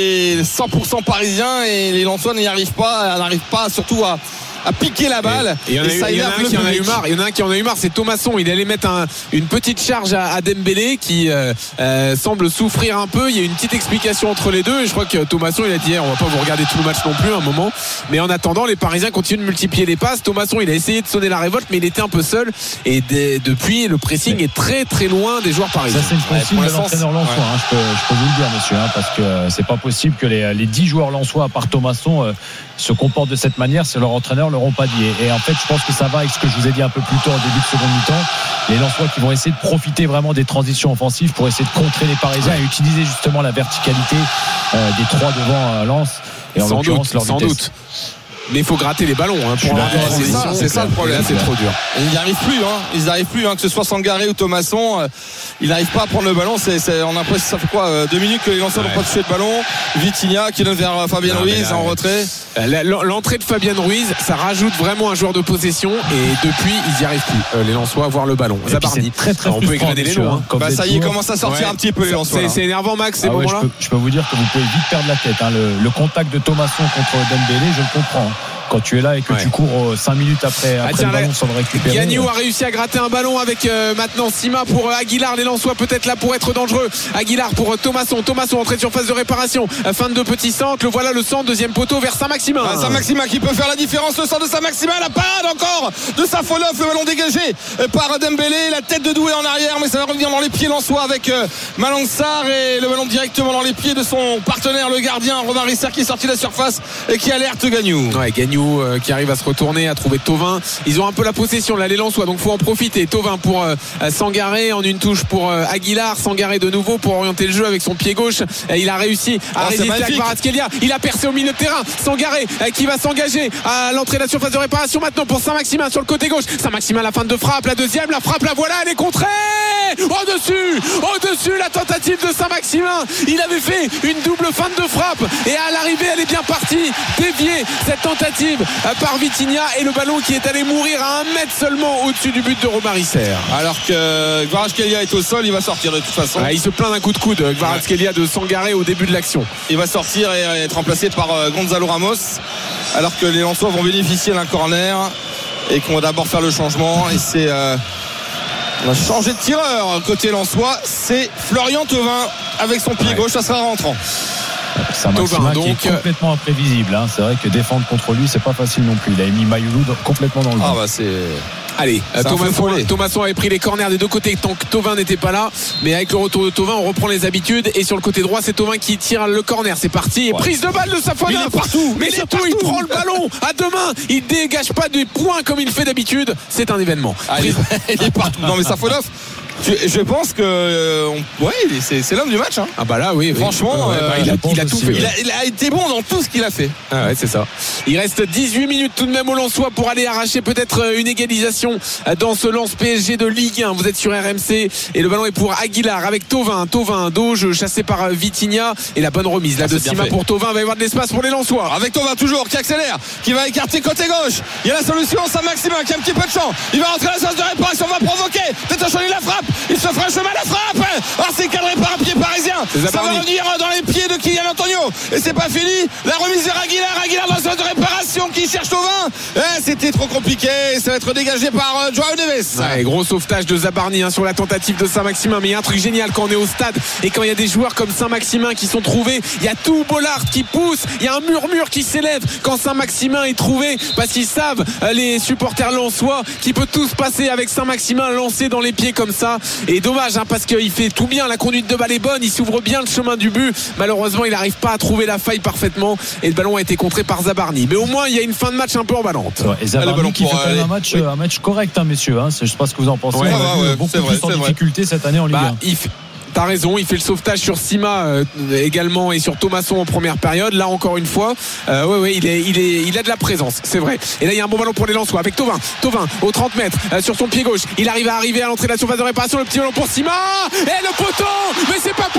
100% parisien et les Lensois n'arrivent pas surtout à piquer la balle. Il y en a un qui en a eu marre. Il y en a un qui en a eu marre, c'est Thomasson. Il allait mettre une petite charge à Dembélé qui semble souffrir un peu. Il y a une petite explication entre les deux. Et je crois que Thomasson il a dit on va pas vous regarder tout le match non plus un moment. Mais en attendant, les Parisiens continuent de multiplier les passes. Thomasson il a essayé de sonner la révolte, mais il était un peu seul. Et depuis, le pressing est très très loin des joueurs parisiens. Ça c'est une consigne de l'entraîneur lensois. Je peux vous le dire, monsieur, parce que c'est pas possible que les 10 joueurs lensois à part Thomasson se comportent de cette manière si leur entraîneur leur ont pas dit. Et en fait, je pense que ça va avec ce que je vous ai dit un peu plus tôt en début de seconde mi-temps. Les Lensois qui vont essayer de profiter vraiment des transitions offensives pour essayer de contrer les Parisiens et utiliser justement la verticalité des trois devant Lens. Et en l'occurrence, leur vitesse. Mais il faut gratter les ballons pour c'est ça le problème. C'est trop dur. Ils n'y arrivent plus. Ils n'arrivent plus, que ce soit Sangaré ou Thomasson. Ils n'arrivent pas à prendre le ballon. On a l'impression que ça fait quoi 2 minutes que les lanceurs n'ont pas touché le ballon. Vitinha qui donne vers Fabien Ruiz en retrait. L'entrée de Fabien Ruiz, ça rajoute vraiment un joueur de possession. Et depuis, ils n'y arrivent plus. Les Lensois à voir le ballon. C'est très très on peut égrainer les noms. Ça y est, commence à sortir un petit peu les Lensois. C'est énervant, Max, ces moments-là. Je peux vous dire que vous pouvez vite perdre la tête. Le contact de Thomasson contre Dembélé, je le comprends. Quand tu es là et que tu cours 5 minutes après le ballon sans le récupérer. Gagnou a réussi à gratter un ballon avec maintenant Sima pour Aguilar. Les Lensois peut-être là pour être dangereux. Aguilar pour Thomasson entrée de surface de réparation. Fin de petit centre. Le voilà le centre, deuxième poteau vers Saint-Maximin. Saint-Maximin qui peut faire la différence. Le centre de Saint-Maximin, la parade encore de Safonov. Le ballon dégagé par Dembélé. La tête de Doué en arrière, mais ça va revenir dans les pieds lensois avec Malang Sarr et le ballon directement dans les pieds de son partenaire, le gardien Romain Risser, qui est sorti de la surface et qui alerte Gagnou. Gagnou qui arrive à se retourner, à trouver Thauvin. Ils ont un peu la possession là, les Lensois, donc faut en profiter. Thauvin pour Sangaré en une touche pour Aguilar. Sangaré de nouveau pour orienter le jeu avec son pied gauche. Il a réussi à résister à Kvaratskhelia. Il a percé au milieu de terrain. Sangaré qui va s'engager à l'entrée de la surface de réparation maintenant pour Saint-Maximin sur le côté gauche. Saint-Maximin, la fin de frappe, la deuxième, la frappe, la voilà, elle est contrée. Au-dessus, la tentative de Saint-Maximin. Il avait fait une double fin de frappe et à l'arrivée, elle est bien partie. Déviée cette tentative offensive par Vitinha et le ballon qui est allé mourir à 1 mètre seulement au-dessus du but de Romain Risser. Alors que Kvaratskhelia est au sol, il va sortir de toute façon. Il se plaint d'un coup de coude, Kvaratskhelia, de Sangaré au début de l'action. Il va sortir et être remplacé par Gonzalo Ramos, alors que les Lensois vont bénéficier d'un corner et qu'on va d'abord faire le changement. Et c'est on a changé de tireur côté Lensois, c'est Florian Thauvin avec son pied gauche, ça sera rentrant. Saint-Maximin qui est complètement imprévisible, hein. C'est vrai que défendre contre lui c'est pas facile non plus. Il a mis Mayoulou complètement dans le but. C'est... Allez, Thomasson avait pris les corners des deux côtés tant que Thauvin n'était pas là, mais avec le retour de Thauvin on reprend les habitudes et sur le côté droit c'est Thauvin qui tire le corner. C'est parti et prise de balle de Safonov. Il est partout, mais surtout il prend le ballon à deux mains, il dégage pas des points comme il fait d'habitude. C'est un événement. Il est partout. Non mais Safonov, je pense que c'est l'homme du match, hein. Ah bah là oui, franchement il a tout fait. Il a été bon dans tout ce qu'il a fait. Ah ouais, c'est ça. Il reste 18 minutes tout de même au Lensois pour aller arracher peut-être une égalisation dans ce lance PSG de Ligue 1. Vous êtes sur RMC et le ballon est pour Aguilar avec Thauvin, Doge chassé par Vitinha et la bonne remise là de Sima pour Thauvin. Il va y avoir de l'espace pour les Lensois. Avec Thauvin toujours qui accélère, qui va écarter côté gauche. Il y a la solution, Saint-Maximin qui a un petit peu de champ. Il va rentrer à la surface de réparation, va provoquer. Peut-être la frappe. Il se fera un chemin à la frappe. C'est cadré par un pied parisien. Ça va revenir dans les pieds de Kylian Antonio. Et c'est pas fini. La remise vers Aguilar dans la zone de réparation qui cherche Thauvin. C'était trop compliqué. Ça va être dégagé par Joao Neves. Gros sauvetage de Zabarni sur la tentative de Saint-Maximin. Mais il y a un truc génial quand on est au stade et quand il y a des joueurs comme Saint-Maximin qui sont trouvés. Il y a tout Bollard qui pousse. Il y a un murmure qui s'élève quand Saint-Maximin est trouvé parce qu'ils savent, les supporters lensois, qu'il peut tout se passer avec Saint-Maximin lancé dans les pieds comme ça. Et dommage parce qu'il fait tout bien, la conduite de balle est bonne, il s'ouvre bien le chemin du but. Malheureusement il n'arrive pas à trouver la faille parfaitement et le ballon a été contré par Zabarni. Mais au moins il y a une fin de match un peu emballante. Et Zabarni qui fait quand même un match correct, messieurs. Je ne sais pas ce que vous en pensez. Beaucoup plus en difficulté cette année en Ligue 1. T'as raison, il fait le sauvetage sur Sima également et sur Thomasson en première période. Là encore une fois, il a de la présence, c'est vrai. Et là il y a un bon ballon pour les Lensois avec Thauvin au 30 mètres sur son pied gauche. Il arrive à l'entrée de la surface de réparation. Le petit ballon pour Sima et le poteau. Mais c'est pas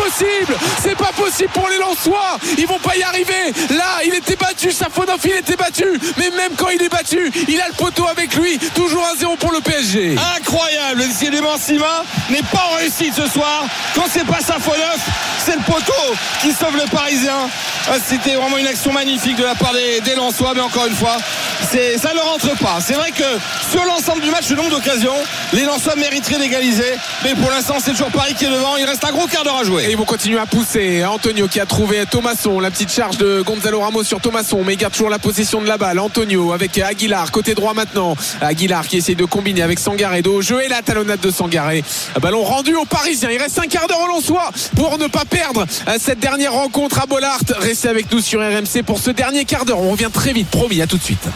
possible pour les Lensois. Ils vont pas y arriver. Là il était battu, Safonov il était battu. Mais même quand il est battu, il a le poteau avec lui. Toujours 1-0 pour le PSG. Incroyable, décidément Sima n'est pas en réussite ce soir. Quand c'est pas Safonov, c'est le poteau qui sauve le Parisien. C'était vraiment une action magnifique de la part des Lensois, mais encore une fois, ça ne rentre pas. C'est vrai que sur l'ensemble du match, le nombre d'occasions, les Lensois mériteraient d'égaliser, mais pour l'instant, c'est toujours Paris qui est devant. Il reste un gros quart d'heure à jouer. Et ils vont continuer à pousser. Antonio qui a trouvé Thomasson, la petite charge de Gonzalo Ramos sur Thomasson, mais il garde toujours la possession de la balle. Antonio avec Aguilar, côté droit maintenant. Aguilar qui essaie de combiner avec Sangaré. Au jeu et la talonnade de Sangaré. Ballon rendu aux Parisiens. Il reste un quart d'heure au Lensois pour ne pas perdre cette dernière rencontre à Bollard. Restez avec nous sur RMC pour ce dernier quart d'heure. On revient très vite, promis, à tout de suite.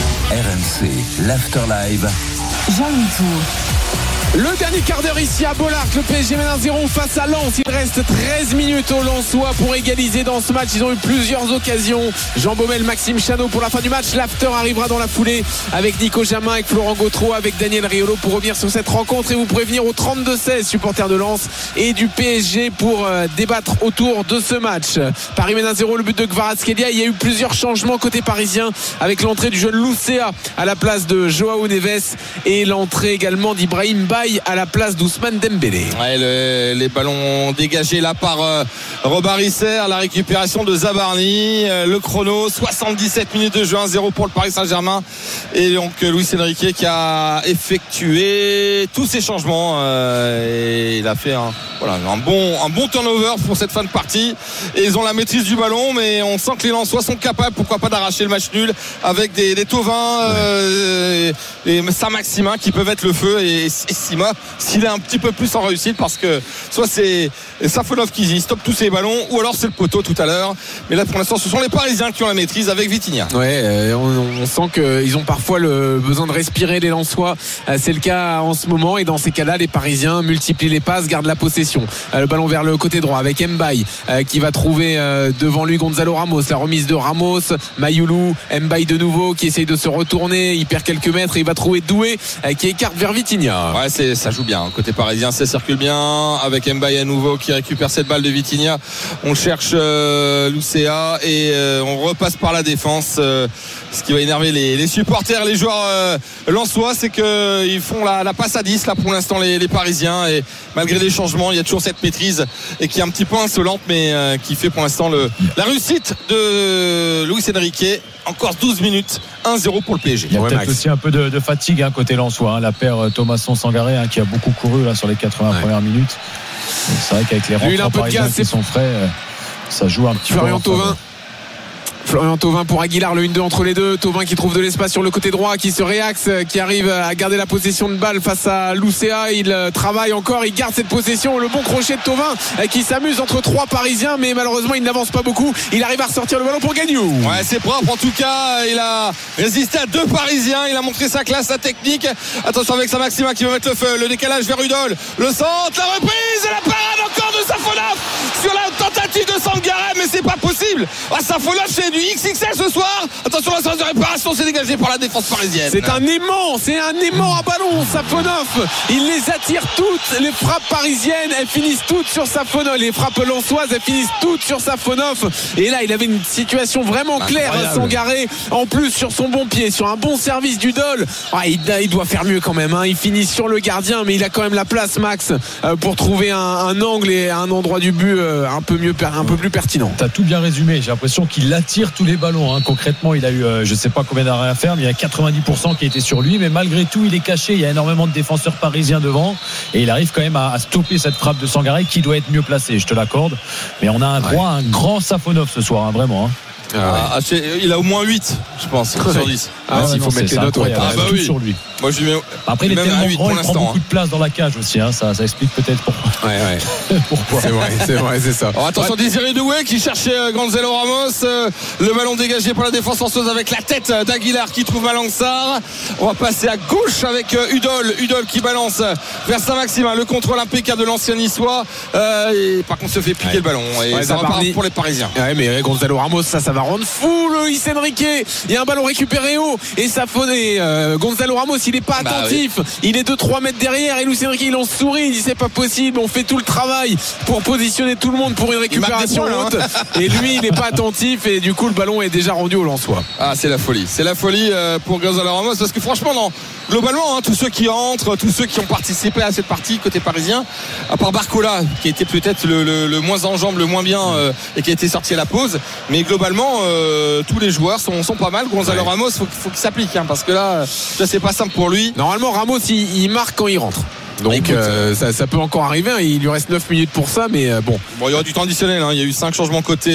RMC, l'After Live. Jean-Louis Tour. Le dernier quart d'heure ici à Bollard, le PSG mène 1-0 face à Lens. Il reste 13 minutes aux Lensois pour égaliser dans ce match. Ils ont eu plusieurs occasions. Jean Baumel, Maxime Chanot pour la fin du match. L'after arrivera dans la foulée avec Nico Jamin, avec Florent Gautreau, avec Daniel Riolo pour revenir sur cette rencontre. Et vous prévenir au 32-16 supporters de Lens et du PSG pour débattre autour de ce match. Paris mène 1-0, le but de Kvaratskhelia. Il y a eu plusieurs changements côté parisien avec l'entrée du jeune Lucea à la place de Joao Neves et l'entrée également d'Ibrahim Baye à la place d'Ousmane Dembélé. Les ballons dégagés là par Robin Risser, la récupération de Zabarni, le chrono 77 minutes de jeu, 1-0 pour le Paris Saint-Germain et donc Luis Enrique qui a effectué tous ces changements et il a fait un bon turnover pour cette fin de partie et ils ont la maîtrise du ballon, mais on sent que les Lensois sont capables, pourquoi pas, d'arracher le match nul avec des Thauvin et Saint-Maximin qui peuvent être le feu et Sima s'il est un petit peu plus en réussite, parce que soit c'est Safonov qui stoppe tous ces ballons ou alors c'est le poteau tout à l'heure, mais là pour l'instant ce sont les Parisiens qui ont la maîtrise avec Vitinha. On sent qu'ils ont parfois le besoin de respirer, les Lensois. C'est le cas en ce moment et dans ces cas-là les Parisiens multiplient les passes, gardent la possession. Le ballon vers le côté droit avec Mbaye qui va trouver devant lui Gonzalo Ramos, la remise de Ramos, Mayoulou, Mbaye de nouveau qui essaye de se retourner, il perd quelques mètres et il va trouver Doué qui écarte vers Vitinha. Ça joue bien côté parisien, ça circule bien avec Mbaye à nouveau qui récupère cette balle de Vitinha. On cherche Lucea et on repasse par la défense, ce qui va énervé les supporters, les joueurs lensois, c'est qu'ils font la passe à 10 là pour l'instant les Parisiens, et malgré les changements il y a toujours cette maîtrise et qui est un petit peu insolente, mais qui fait pour l'instant la réussite de Luis Enrique. Encore 12 minutes, 1-0 pour le PSG. Il y a peut-être aussi un peu de fatigue côté lensois, la paire Thomasson-Sangaré qui a beaucoup couru là, sur les 80 premières minutes. C'est vrai qu'avec les renforts parisiens qui sont frais, ça joue un petit peu. Florian Thauvin pour Aguilar, le 1-2 entre les deux. Thauvin qui trouve de l'espace sur le côté droit, qui se réaxe, qui arrive à garder la possession de balle face à Lucea. Il travaille encore, il garde cette possession. Le bon crochet de Thauvin qui s'amuse entre 3 Parisiens, mais malheureusement il n'avance pas beaucoup. Il arrive à ressortir le ballon pour Gagnou. Ouais, c'est propre en tout cas. Il a résisté à 2 Parisiens. Il a montré sa classe, sa technique. Attention avec Saint-Maximin qui va mettre le décalage vers Udol. Le centre, la reprise et la parade encore de Safonov sur la tentative de Sangaré, mais c'est pas possible. Safonov, c'est du XXL ce soir. Attention, la séance de réparation, c'est dégagé par la défense parisienne. C'est un aimant à ballon, Safonov. Il les attire toutes. Les frappes parisiennes, elles finissent toutes sur Safonov. Les frappes lensoises, elles finissent toutes sur Safonov. Et là, il avait une situation vraiment claire, Sangaré. En plus, sur son bon pied, sur un bon service du Dol. Il doit faire mieux quand même. Il finit sur le gardien, mais il a quand même la place, Max, pour trouver un angle et un endroit du but un peu plus pertinent. T'as tout bien résumé. J'ai l'impression qu'il attire tous les ballons. Concrètement, il a eu je sais pas combien d'arrêts à faire, mais il y a 90% qui a été sur lui, mais malgré tout il est caché. Il y a énormément de défenseurs parisiens devant et il arrive quand même à stopper cette frappe de Sangaré qui doit être mieux placée, je te l'accorde, mais on a un droit à un grand Safonov ce soir, vraiment. Il a au moins 8 je pense sur 10. S'il faut mettre les notes, oui. sur lui. Moi je lui mets après il est tellement grand, il prend beaucoup de place dans la cage aussi, ça explique peut-être pourquoi. Pourquoi. C'est vrai, c'est ça. Alors, attention, Désiré Doué qui cherchait Gonzalo Ramos, le ballon dégagé par la défense lançoise avec la tête d'Aguilar qui trouve Malang Sarr. On va passer à gauche avec Udol qui balance vers Saint-Maximin, le contrôle impeccable de l'ancien niçois, et par contre se fait piquer le ballon et ça repart pour les Parisiens. Mais Gonzalo Ramos, ça va rendre fou Luis Enrique. Il y a un ballon récupéré haut et ça faudrait Gonzalo Ramos, il n'est pas attentif, il est 2-3 mètres derrière et Luis Enrique il en sourit, il dit c'est pas possible, on fait tout le travail pour positionner tout le monde pour une récupération haute et lui il n'est pas attentif et du coup le ballon est déjà rendu au Lensois. C'est la folie pour Gonzalo Ramos, parce que franchement globalement tous ceux qui entrent, tous ceux qui ont participé à cette partie côté parisien, à part Barcola qui était peut-être le moins en jambes, le moins bien et qui a été sorti à la pause, mais globalement tous les joueurs sont pas mal. Gonzalo Ramos faut qu'il s'applique, parce que là c'est pas simple pour lui. Normalement Ramos il marque quand il rentre. Donc ça peut encore arriver, il lui reste 9 minutes pour ça, mais bon, il y aura du temps additionnel, il y a eu 5 changements côté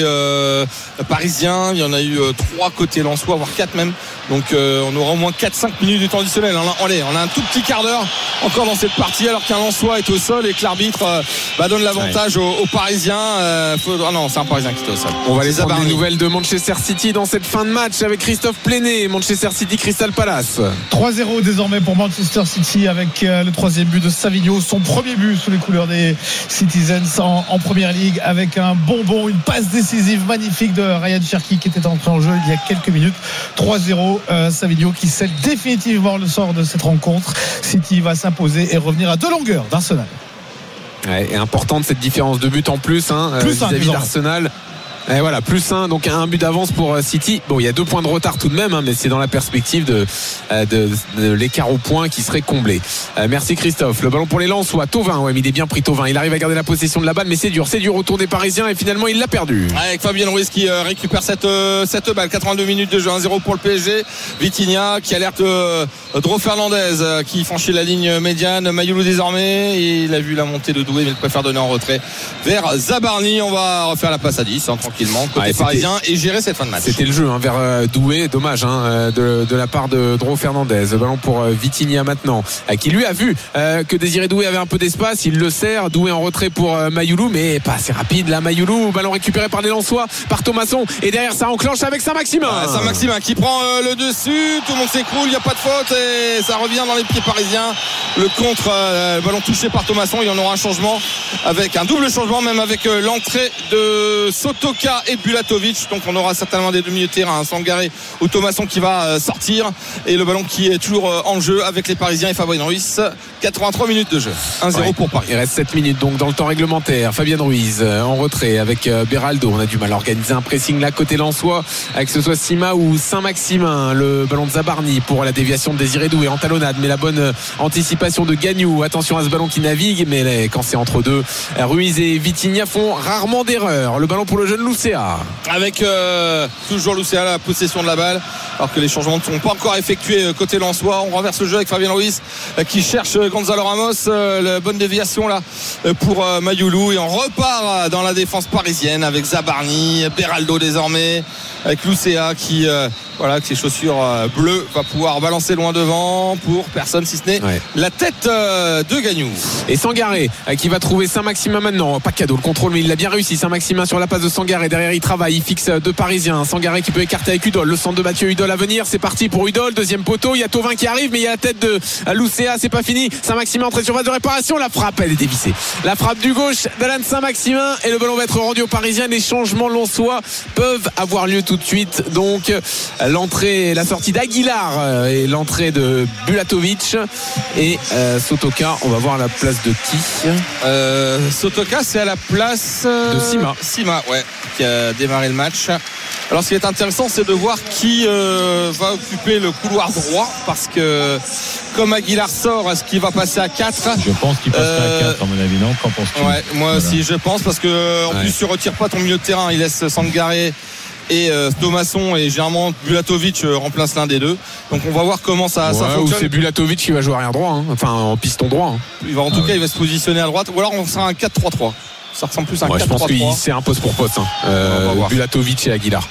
parisien, il y en a eu 3 côté lensois, voire 4 même, donc on aura au moins 4-5 minutes de temps additionnel. On a un tout petit quart d'heure encore dans cette partie, alors qu'un lensois est au sol et que l'arbitre donne l'avantage aux Parisiens. Non, c'est un Parisien qui est au sol. On va aller prendre des nouvelles de Manchester City dans cette fin de match avec Christophe Plenet. Manchester City Crystal Palace 3-0 désormais pour Manchester City, avec le 3e but de Savigno, son premier but sous les couleurs des Citizens en première ligue, avec un bonbon, une passe décisive magnifique de Ryan Cherki qui était entré en jeu il y a quelques minutes. 3-0, Savigno qui scelle définitivement le sort de cette rencontre. City va s'imposer et revenir à 2 longueurs d'Arsenal. Et importante cette différence de but en plus, vis-à-vis d'Arsenal. Et voilà, plus 1, donc un but d'avance pour City. Bon, il y a 2 points de retard tout de même, mais c'est dans la perspective de l'écart au point qui serait comblé. Merci Christophe. Le ballon pour les Lensois, Thauvin, mais il est bien pris Thauvin. Il arrive à garder la possession de la balle, mais c'est dur au retour des Parisiens et finalement il l'a perdu. Avec Fabien Ruiz qui récupère cette balle. 82 minutes de jeu, 1-0 pour le PSG. Vitinha qui alerte Dro Fernandez qui franchit la ligne médiane. Mayoulou désormais, il a vu la montée de Doué, mais il préfère donner en retrait vers Zabarni. On va refaire la passe à 10 tranquillement côté parisien et gérer cette fin de match. C'était le jeu vers Doué, dommage de la part de Dro Fernandez. Le ballon pour Vitinha maintenant, qui lui a vu que Désiré Doué avait un peu d'espace, il le sert. Doué en retrait pour Mayoulou, mais pas assez rapide là. Mayoulou, ballon récupéré par les Lensois, par Thomasson, et derrière ça enclenche avec Saint-Maximin. Saint-Maximin qui prend le dessus, tout le monde s'écroule, il n'y a pas de faute et ça revient dans les pieds parisiens. Le contre, ballon touché par Thomasson. Il y en aura un changement, avec un double changement même, avec l'entrée de Soto Sotoka et Bulatovic. Donc on aura certainement des deux milieux de terrain, Sangaré ou Thomasson qui va sortir, et le ballon qui est toujours en jeu avec les Parisiens et Fabien Ruiz. 83 minutes de jeu, 1-0 pour Paris. Il reste 7 minutes donc dans le temps réglementaire. Fabien Ruiz en retrait avec Beraldo. On a du mal à organiser un pressing là côté lensois, avec que ce soit Sima ou Saint-Maximin. Le ballon de Zabarni pour la déviation de Désiré Doué en talonnade, mais la bonne anticipation de Gagnou. Attention à ce ballon qui navigue, mais quand c'est entre deux, Ruiz et Vitinha font rarement d'erreurs. Le ballon pour le jeune Lucea, avec toujours Lucea la possession de la balle, alors que les changements ne sont pas encore effectués côté lensois. On renverse le jeu avec Fabien Ruiz qui cherche Gonzalo Ramos, la bonne déviation là pour Mayoulou, et on repart dans la défense parisienne avec Zabarni, Beraldo désormais, avec Lucea qui avec ses chaussures bleues va pouvoir balancer loin devant pour personne si ce n'est la tête de Gagnou. Et Sangaré qui va trouver Saint-Maximin maintenant. Pas cadeau le contrôle, mais il l'a bien réussi. Saint-Maximin sur la passe de Sangaré. Derrière il travaille, il fixe deux Parisiens. Sangaré qui peut écarter avec Udol. Le centre de Mathieu Udol à venir. C'est parti pour Udol. Deuxième poteau. Il y a Thauvin qui arrive, mais il y a la tête de Lucea. C'est pas fini. Saint-Maximin entrée sur phase de réparation. La frappe, elle est dévissée. La frappe du gauche d'Alan Saint-Maximin, et le ballon va être rendu aux Parisiens. Les changements lensois peuvent avoir lieu tout de suite. Donc l'entrée, la sortie d'Aguilar et l'entrée de Bulatovic et Sotoka. On va voir la place de qui. Sotoka, c'est à la place de Sima, qui a démarré le match. Alors ce qui est intéressant, c'est de voir qui va occuper le couloir droit, parce que comme Aguilar sort, est-ce qu'il va passer à 4 ? Je pense qu'il passera à 4 à mon avis, non ? Qu'en penses-tu ? Moi aussi je pense, parce que en plus tu retires pas ton milieu de terrain, il laisse Sangaré et Thomasson, et généralement Bulatovic remplace l'un des deux. Donc on va voir comment ça fonctionne. Ou c'est Bulatovic qui va jouer arrière droit, enfin en piston droit. Il va, en tout cas il va se positionner à droite, ou alors on sera un 4-3-3. Ça ressemble plus à un 4-3-3. Je pense que c'est un poste pour poste, Bulatovic et Aguilar.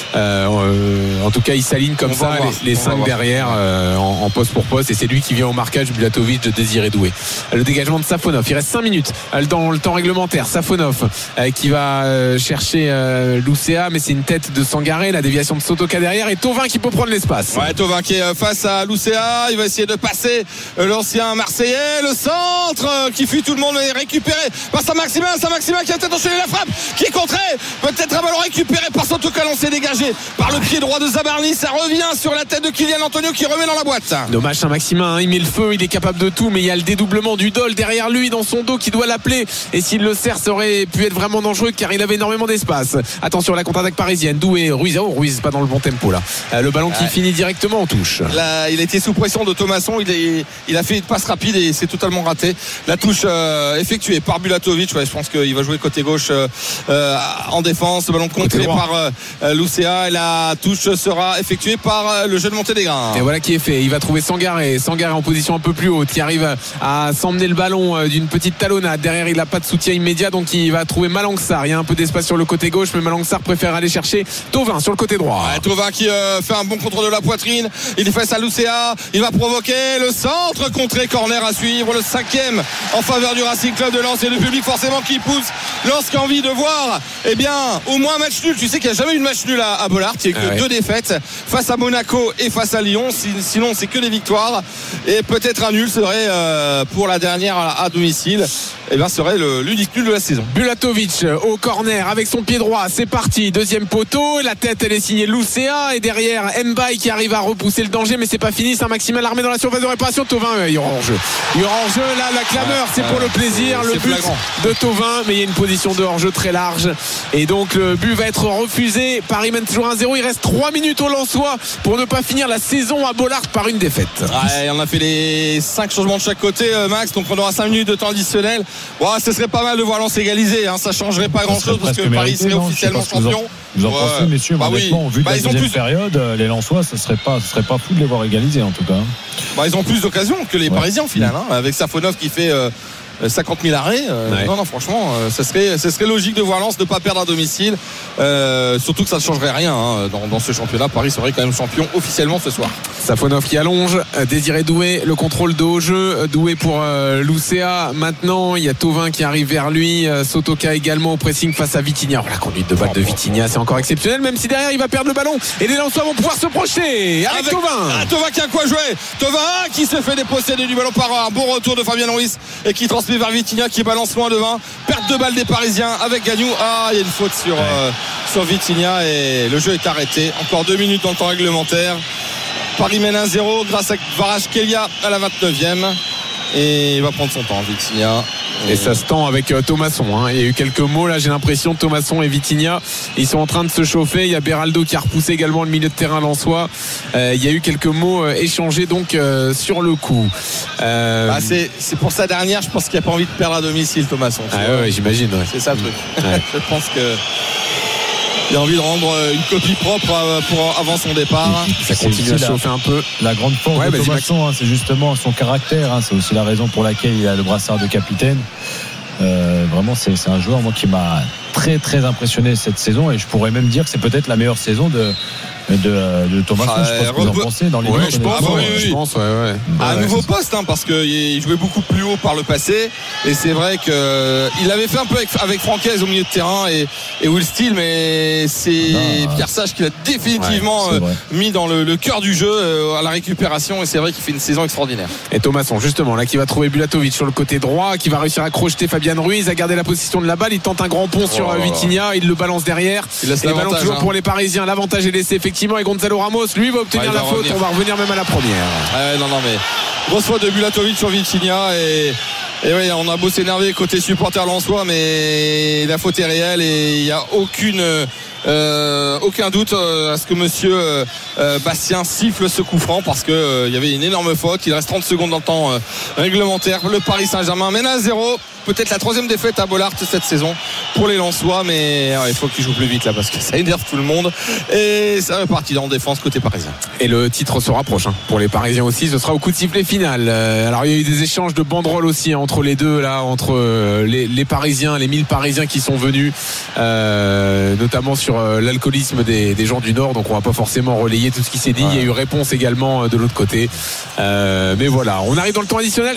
En tout cas il s'aligne comme ça, les 5 derrière en poste pour poste, et c'est lui qui vient au marquage, Bulatovic de Désiré Doué. Le dégagement de Safonov, il reste 5 minutes dans le temps réglementaire. Safonov qui va chercher Lucea, mais c'est une tête de Sangaré. La déviation de Sotoka derrière, et Thauvin qui peut prendre l'espace. Thauvin qui est face à Lucea, il va essayer de passer l'ancien Marseillais. Le centre qui fuit tout le monde est récupéré par Saint-Maximin qui a peut-être enchaîné la frappe, qui est contrée, peut-être un ballon récupéré par Sotoka, lancé dégagé par le pied droit de Zabarni. Ça revient sur la tête de Kylian Antonio qui remet dans la boîte. Dommage, Saint-Maximin, il met le feu, il est capable de tout, mais il y a le dédoublement du Dol derrière lui dans son dos qui doit l'appeler, et s'il le sert, ça aurait pu être vraiment dangereux car il avait énormément d'espace. Attention à la contre-attaque parisienne, Doué, Ruiz pas dans le bon tempo là. Le ballon qui finit directement en touche. Là, il a été sous pression de Thomasson, il a fait une passe rapide et c'est totalement raté. La touche effectuée par Bulatovic, je pense qu'il va jouer côté gauche en défense. Le ballon contré par Lucea, et la touche sera effectuée par le jeune Monténégrin. Et voilà qui est fait. Il va trouver Sangaré en position un peu plus haute, qui arrive à s'emmener le ballon d'une petite talonnade. Derrière il n'a pas de soutien immédiat, donc il va trouver Malangsar. Il y a un peu d'espace sur le côté gauche, mais Malangsar préfère aller chercher Thauvin sur le côté droit. Thauvin qui fait un bon contrôle de la poitrine, il est face à Lucea, il va provoquer le centre, contré, corner à suivre, le 5e en faveur du Racing Club de Lens, et le public forcément qui pousse Lens, qui a envie de voir au moins un match nul. Tu sais qu'il n'y a jamais eu de match nul à Bollaert, il n'y a que 2 défaites face à Monaco et face à Lyon. Sinon c'est que des victoires, et peut-être un nul serait pour la dernière à domicile, serait l'unique nul de la saison. Bulatovic au corner avec son pied droit, c'est parti, deuxième poteau, la tête elle est signée Lucea, et derrière Mbaye qui arrive à repousser le danger, mais c'est pas fini. Saint-Maximin l'armée dans la surface de réparation. Thauvin, il y aura hors-jeu, là la clameur c'est pour le plaisir, le but flagrant de Thauvin, mais il y a une position de hors-jeu très large, et donc le but va être refusé. Paris mène toujours 1-0, il reste 3 minutes au Lensois pour ne pas finir la saison à Bollaert par une défaite. On a fait les 5 changements de chaque côté, Max, donc on aura 5 minutes de temps additionnel. Ce serait pas mal de voir Lens égaliser, ça changerait pas grand chose, parce que Paris serait officiellement champion. Vous en pensez, messieurs? Honnêtement, vu la deuxième période, les Lensois, ce serait pas fou de les voir égaliser en tout cas. Ils ont plus d'occasions que les Parisiens au final, avec Safonov qui fait 50 000 arrêts. Non, franchement, ce serait logique de voir Lens ne pas perdre à domicile. Surtout que ça ne changerait rien dans ce championnat. Paris serait quand même champion officiellement ce soir. Safonov qui allonge, Désiré Doué, le contrôle de haut jeu, Doué pour Lucea. Maintenant il y a Thauvin qui arrive vers lui, Sotoka également au pressing face à Vitinha. La conduite de balle de Vitinha, c'est encore exceptionnel, même si derrière il va perdre le ballon et les Lensois vont pouvoir se projeter avec Thauvin. Thauvin qui a quoi jouer, Thauvin qui se fait déposséder du ballon par un bon retour de Fabien Ruiz et qui transmet vers Vitinha qui balance loin devant, perte de balle des Parisiens avec Gagnou. Il y a une faute sur Vitinha et le jeu est arrêté. Encore 2 minutes dans le temps réglementaire. Paris mène 1-0 grâce à Kvaratskhelia à la 29e et il va prendre son temps, Vitinha. Et ça se tend avec Thomasson, hein. Il y a eu quelques mots là, j'ai l'impression, Thomasson et Vitinha, ils sont en train de se chauffer. Il y a Beraldo qui a repoussé également le milieu de terrain lensois. Il y a eu quelques mots échangés donc sur le coup. C'est pour sa dernière, je pense qu'il n'a pas envie de perdre à domicile, Thomasson. Ouais, j'imagine. Ouais. C'est ça le truc. Ouais. Je pense que il a envie de rendre une copie propre avant son départ. Ça continue à chauffer un peu. La grande force de Thomasson, c'est justement son caractère. C'est aussi la raison pour laquelle il a le brassard de capitaine. Vraiment, c'est un joueur qui m'a très très impressionné cette saison et je pourrais même dire que c'est peut-être la meilleure saison de Thomasson. Je pense que vous en pensez dans les je pense. À un nouveau poste, parce qu'il jouait beaucoup plus haut par le passé et c'est vrai qu'il avait fait un peu avec Francaise au milieu de terrain et Will Steele, mais c'est Pierre Sage qui l'a définitivement mis dans le cœur du jeu à la récupération et c'est vrai qu'il fait une saison extraordinaire. Et Thomasson justement là qui va trouver Bulatovic sur le côté droit, qui va réussir à crocheter Fabien Ruiz, à garder la position de la balle. Il tente un grand pont sur Vitinha, il le balance derrière. Il laisse le ballon toujours pour les Parisiens. L'avantage est laissé effectivement et Gonzalo Ramos lui va obtenir la faute. On va revenir même à la première. Non mais grosse faute de Bulatovic sur Vitinha et oui, on a beau s'énerver côté supporter lensois, mais la faute est réelle et il n'y a aucun doute à ce que monsieur Bastien siffle ce coup franc parce que il y avait une énorme faute. Il reste 30 secondes dans le temps réglementaire. Le Paris Saint-Germain mène à 0. Peut-être la 3e défaite à Bollaert cette saison pour les Lensois, mais il faut qu'ils jouent plus vite là parce que ça énerve tout le monde et ça repartit en défense côté parisien. Et le titre se rapproche pour les Parisiens aussi, ce sera au coup de sifflet final. Alors il y a eu des échanges de banderoles aussi entre les deux là, entre les Parisiens, les 1000 Parisiens qui sont venus notamment sur l'alcoolisme des gens du Nord, donc on va pas forcément relayer tout ce qui s'est dit. Il y a eu réponse également de l'autre côté, mais voilà, on arrive dans le temps additionnel.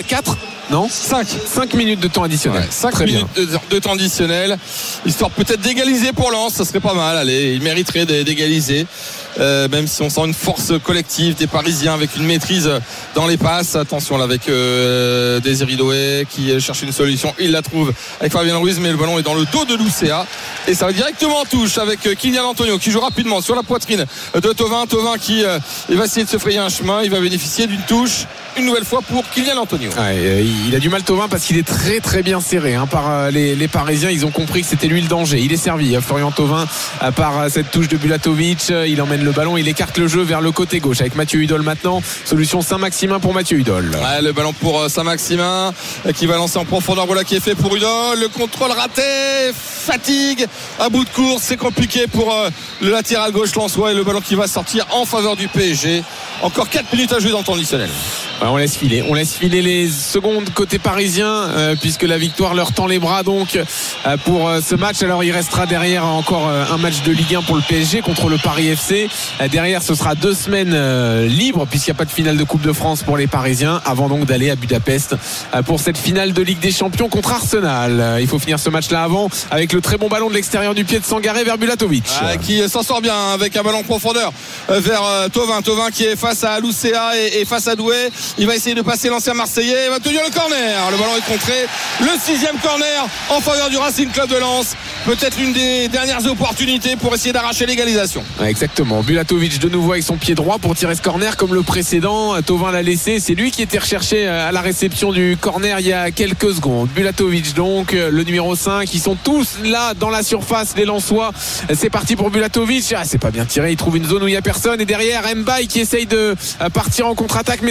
5 minutes de temps additionnel. 5 minutes de temps additionnel, histoire peut-être d'égaliser pour Lens, ça serait pas mal. Allez, il mériterait d'égaliser, même si on sent une force collective des Parisiens avec une maîtrise dans les passes. Attention là avec Désiré Doué qui cherche une solution, il la trouve avec Fabien Ruiz, mais le ballon est dans le dos de Lucea et ça va directement en touche avec Kylian Antonio qui joue rapidement sur la poitrine de Thauvin qui il va essayer de se frayer un chemin. Il va bénéficier d'une touche une nouvelle fois pour Kylian Antonio. Il a du mal Thauvin parce qu'il est très très bien serré par les Parisiens. Ils ont compris que c'était lui le danger. Il est servi Florian Thauvin par cette touche de Bulatovic. Il emmène le ballon, il écarte le jeu vers le côté gauche avec Mathieu Hudol maintenant. Solution Saint-Maximin pour Mathieu Hudol. Le ballon pour Saint-Maximin qui va lancer en profondeur. Voilà qui est fait pour Hudol. Le contrôle raté, fatigue à bout de course, c'est compliqué pour le latéral gauche lensois et le ballon qui va sortir en faveur du PSG. Encore 4 minutes à jouer dans le temps additionnel. On laisse filer les secondes côté parisien puisque la victoire leur tend les bras donc pour ce match. Alors il restera derrière encore un match de Ligue 1 pour le PSG contre le Paris FC. Derrière ce sera 2 semaines libres puisqu'il n'y a pas de finale de Coupe de France pour les Parisiens avant donc d'aller à Budapest pour cette finale de Ligue des Champions contre Arsenal. Il faut finir ce match là avant avec le très bon ballon de l'extérieur du pied de Sangaré vers Bulatovic qui s'en sort bien avec un ballon en profondeur vers Thauvin qui est face à Lucea et face à Doué. Il va essayer de passer l'ancien Marseillais, il va tenir le corner. Le ballon est contré. Le 6e corner en faveur du Racing Club de Lens. Peut-être l'une des dernières opportunités pour essayer d'arracher l'égalisation. Exactement. Bulatovic de nouveau avec son pied droit pour tirer ce corner comme le précédent. Thauvin l'a laissé. C'est lui qui était recherché à la réception du corner il y a quelques secondes. Bulatovic donc, le numéro 5. Ils sont tous là dans la surface, les Lensois. C'est parti pour Bulatovic. C'est pas bien tiré. Il trouve une zone où il n'y a personne. Et derrière, Mbaye qui essaye de partir en contre-attaque. Mais Sangaré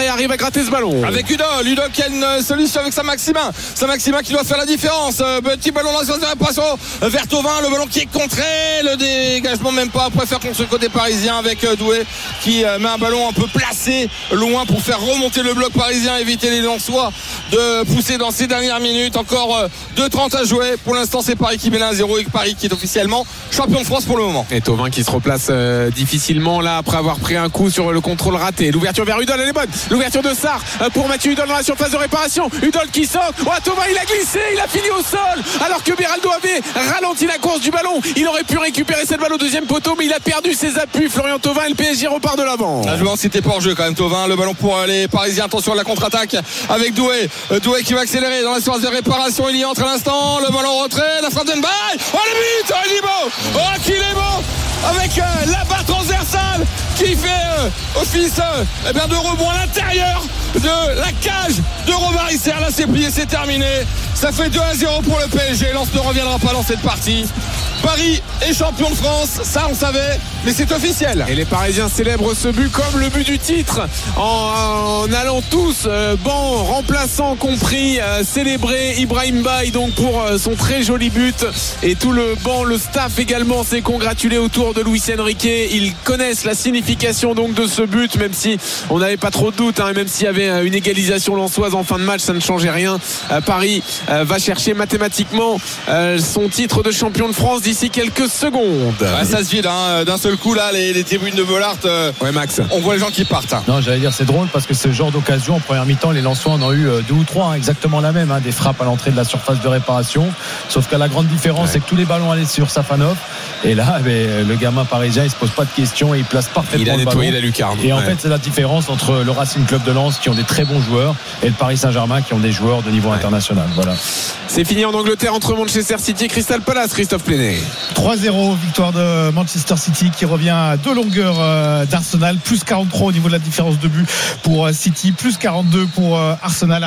arrive à gratter ce ballon. Avec Udol qui a une solution avec Saint-Maximin qui doit faire la différence. Petit ballon dans la réparation vers Thauvin, le ballon qui est contré, le dégagement même pas, préfère contre le côté parisien avec Doué qui met un ballon un peu placé loin pour faire remonter le bloc parisien, éviter les Lensois de pousser dans ces dernières minutes. Encore 2:30 à jouer. Pour l'instant c'est Paris qui mène 1-0 et Paris qui est officiellement champion de France pour le moment. Et Thauvin qui se replace difficilement là après avoir pris un coup sur le contrôle raté. L'ouverture vers Udol, elle est bonne. L'ouverture de Sarr pour Mathieu Udol dans la surface de réparation. Udol qui sort. Thauvin il a glissé, il a fini au sol alors que Beraldo avait ralenti la course du ballon. Il aurait pu récupérer cette balle au deuxième poteau mais il a perdu ses appuis. Florian Thauvin et le PSG repart de l'avant. Je pense que c'était pas hors jeu quand même Thauvin. Le ballon pour les Parisiens. Attention à la contre-attaque avec Doué. Doué qui va accélérer dans la surface de réparation. Il y entre à l'instant. Le ballon en retrait. La frappe de Mbaye. Oh le but. Il est beau. Oh qu'il est beau. Avec la barre transversale qui fait office de rebond à l'intérieur de la cage de Romard Isser. Là c'est plié, c'est terminé. Ça fait 2-0 pour le PSG. Lens ne reviendra pas dans cette partie. Paris est champion de France, ça on savait, mais c'est officiel. Et les Parisiens célèbrent ce but comme le but du titre en allant tous, banc, remplaçants compris, célébrer Ibrahim Baye donc pour son très joli but. Et tout le banc, le staff également s'est congratulé autour de Luis Enrique. Ils connaissent la signification donc de ce but, même si on n'avait pas trop de doutes, et même s'il y avait une égalisation lensoise en fin de match, ça ne changeait rien. Paris va chercher mathématiquement son titre de champion de France d'ici quelques secondes. Ça se vide d'un seul coup là, les tribunes de Bollaert. Ouais Max. On voit les gens qui partent. Non, j'allais dire c'est drôle parce que ce genre d'occasion en première mi-temps, les Lensois en ont eu 2 ou 3 exactement la même, des frappes à l'entrée de la surface de réparation. Sauf que la grande différence c'est que tous les ballons allaient sur Safanov et là le gamin parisien il se pose pas de questions et il place parfaitement le ballon. Il a nettoyé la lucarne. Et en fait c'est la différence entre le Racing Club de Lens qui ont des très bons joueurs et le Paris Saint-Germain qui ont des joueurs de niveau international. Voilà. C'est fini en Angleterre entre Manchester City et Crystal Palace. Christophe Plenet. 3-0, victoire de Manchester City qui revient à 2 longueurs d'Arsenal, plus 43 au niveau de la différence de but pour City, plus 42 pour Arsenal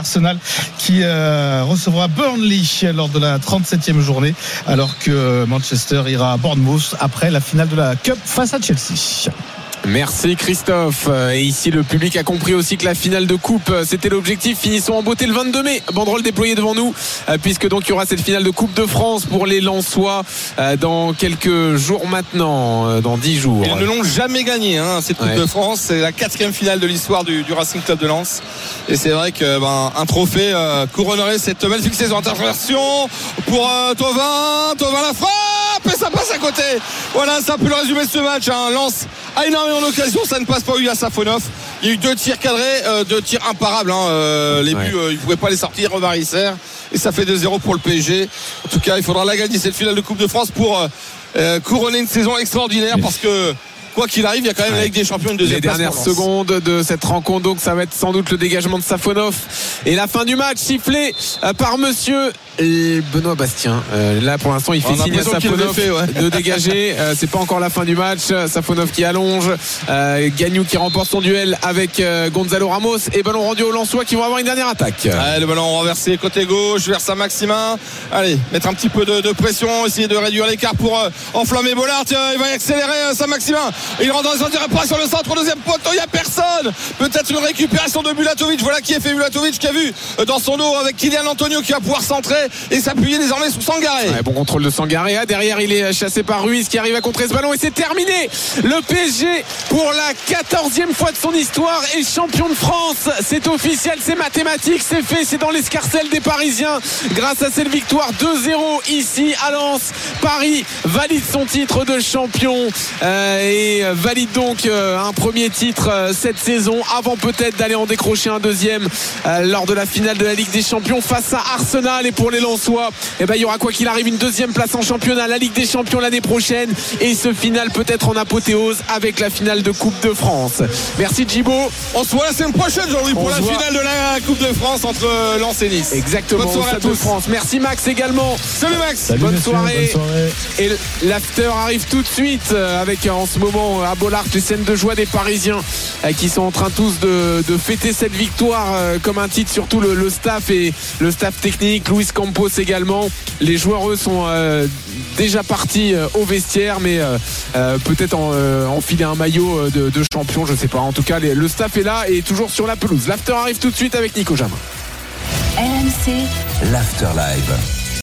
qui recevra Burnley lors de la 37e journée, alors que Manchester ira à Bournemouth après la finale de la Cup face à Chelsea. Merci Christophe. Et ici le public a compris aussi que la finale de coupe c'était l'objectif. Finissons en beauté le 22 mai. Banderole déployée devant nous puisque donc il y aura cette finale de Coupe de France pour les Lensois dans quelques jours maintenant, dans 10 jours. Ils ne l'ont jamais gagné cette Coupe de France. C'est la 4e finale de l'histoire du Racing Club de Lens. Et c'est vrai que un trophée couronnerait cette magnifique saison. Interversion pour Thauvin la frappe et ça passe à côté. Voilà, ça peut le résumer de ce match. Lens a énormément d'occasions, ça ne passe pas. Il y a Safonov. Il y a eu 2 tirs cadrés, 2 tirs imparables. Les buts, il ne pouvait pas les sortir. Romard Isser. Et ça fait 2-0 pour le PSG. En tout cas, il faudra la gagner cette finale de Coupe de France pour couronner une saison extraordinaire parce que quoi qu'il arrive, il y a quand même la Ligue des Champions une deuxième place. Les dernières secondes de cette rencontre, donc ça va être sans doute le dégagement de Safonov et la fin du match sifflé par monsieur Benoît Bastien. Là pour l'instant il fait signe à Safonov de dégager. C'est pas encore la fin du match. Safonov qui allonge, Gagnou qui remporte son duel avec Gonzalo Ramos et ballon rendu aux Lensois qui vont avoir une dernière attaque. Le ballon renversé côté gauche vers Saint-Maximin. Allez, mettre un petit peu de pression, essayer de réduire l'écart pour enflammer Bollaert. Il va accélérer Saint-Maximin. Il rentre dans les zones de réparation, le centre, deuxième poteau, il n'y a personne. Peut-être une récupération de Bulatovic. Voilà qui est fait. Bulatovic qui a vu dans son dos avec Kylian Antonio qui va pouvoir centrer et s'appuyer désormais sur Sangaré. Bon contrôle de Sangaré. Derrière il est chassé par Ruiz qui arrive à contrer ce ballon et c'est terminé. Le PSG pour la 14e fois de son histoire est champion de France. C'est officiel, c'est mathématique, c'est fait, c'est dans l'escarcelle des Parisiens grâce à cette victoire 2-0 ici à Lens. Paris valide son titre de champion et valide donc un premier titre cette saison avant peut-être d'aller en décrocher un deuxième lors de la finale de la Ligue des Champions face à Arsenal. Et pour les Lensois, il y aura quoi qu'il arrive une deuxième place en championnat, la Ligue des Champions l'année prochaine et ce final peut-être en apothéose avec la finale de Coupe de France. Merci Djibo. On se voit la semaine prochaine Jean-Louis pour la finale de la Coupe de France entre Lens et Nice. Exactement. Bonne soirée à tous. France. Merci Max également. Salut Max. Salut, bonne messieurs, soirée. bonne soirée. Et l'after arrive tout de suite avec en ce moment également à Bollaert, les scènes de joie des Parisiens qui sont en train tous de fêter cette victoire comme un titre, surtout le staff et le staff technique, Luis Campos également. Les joueurs eux sont déjà partis au vestiaire, mais peut-être enfiler un maillot de champion, je sais pas. En tout cas le staff est là et toujours sur la pelouse. L'after arrive tout de suite avec Nico Jamin. RMC, l'After Live.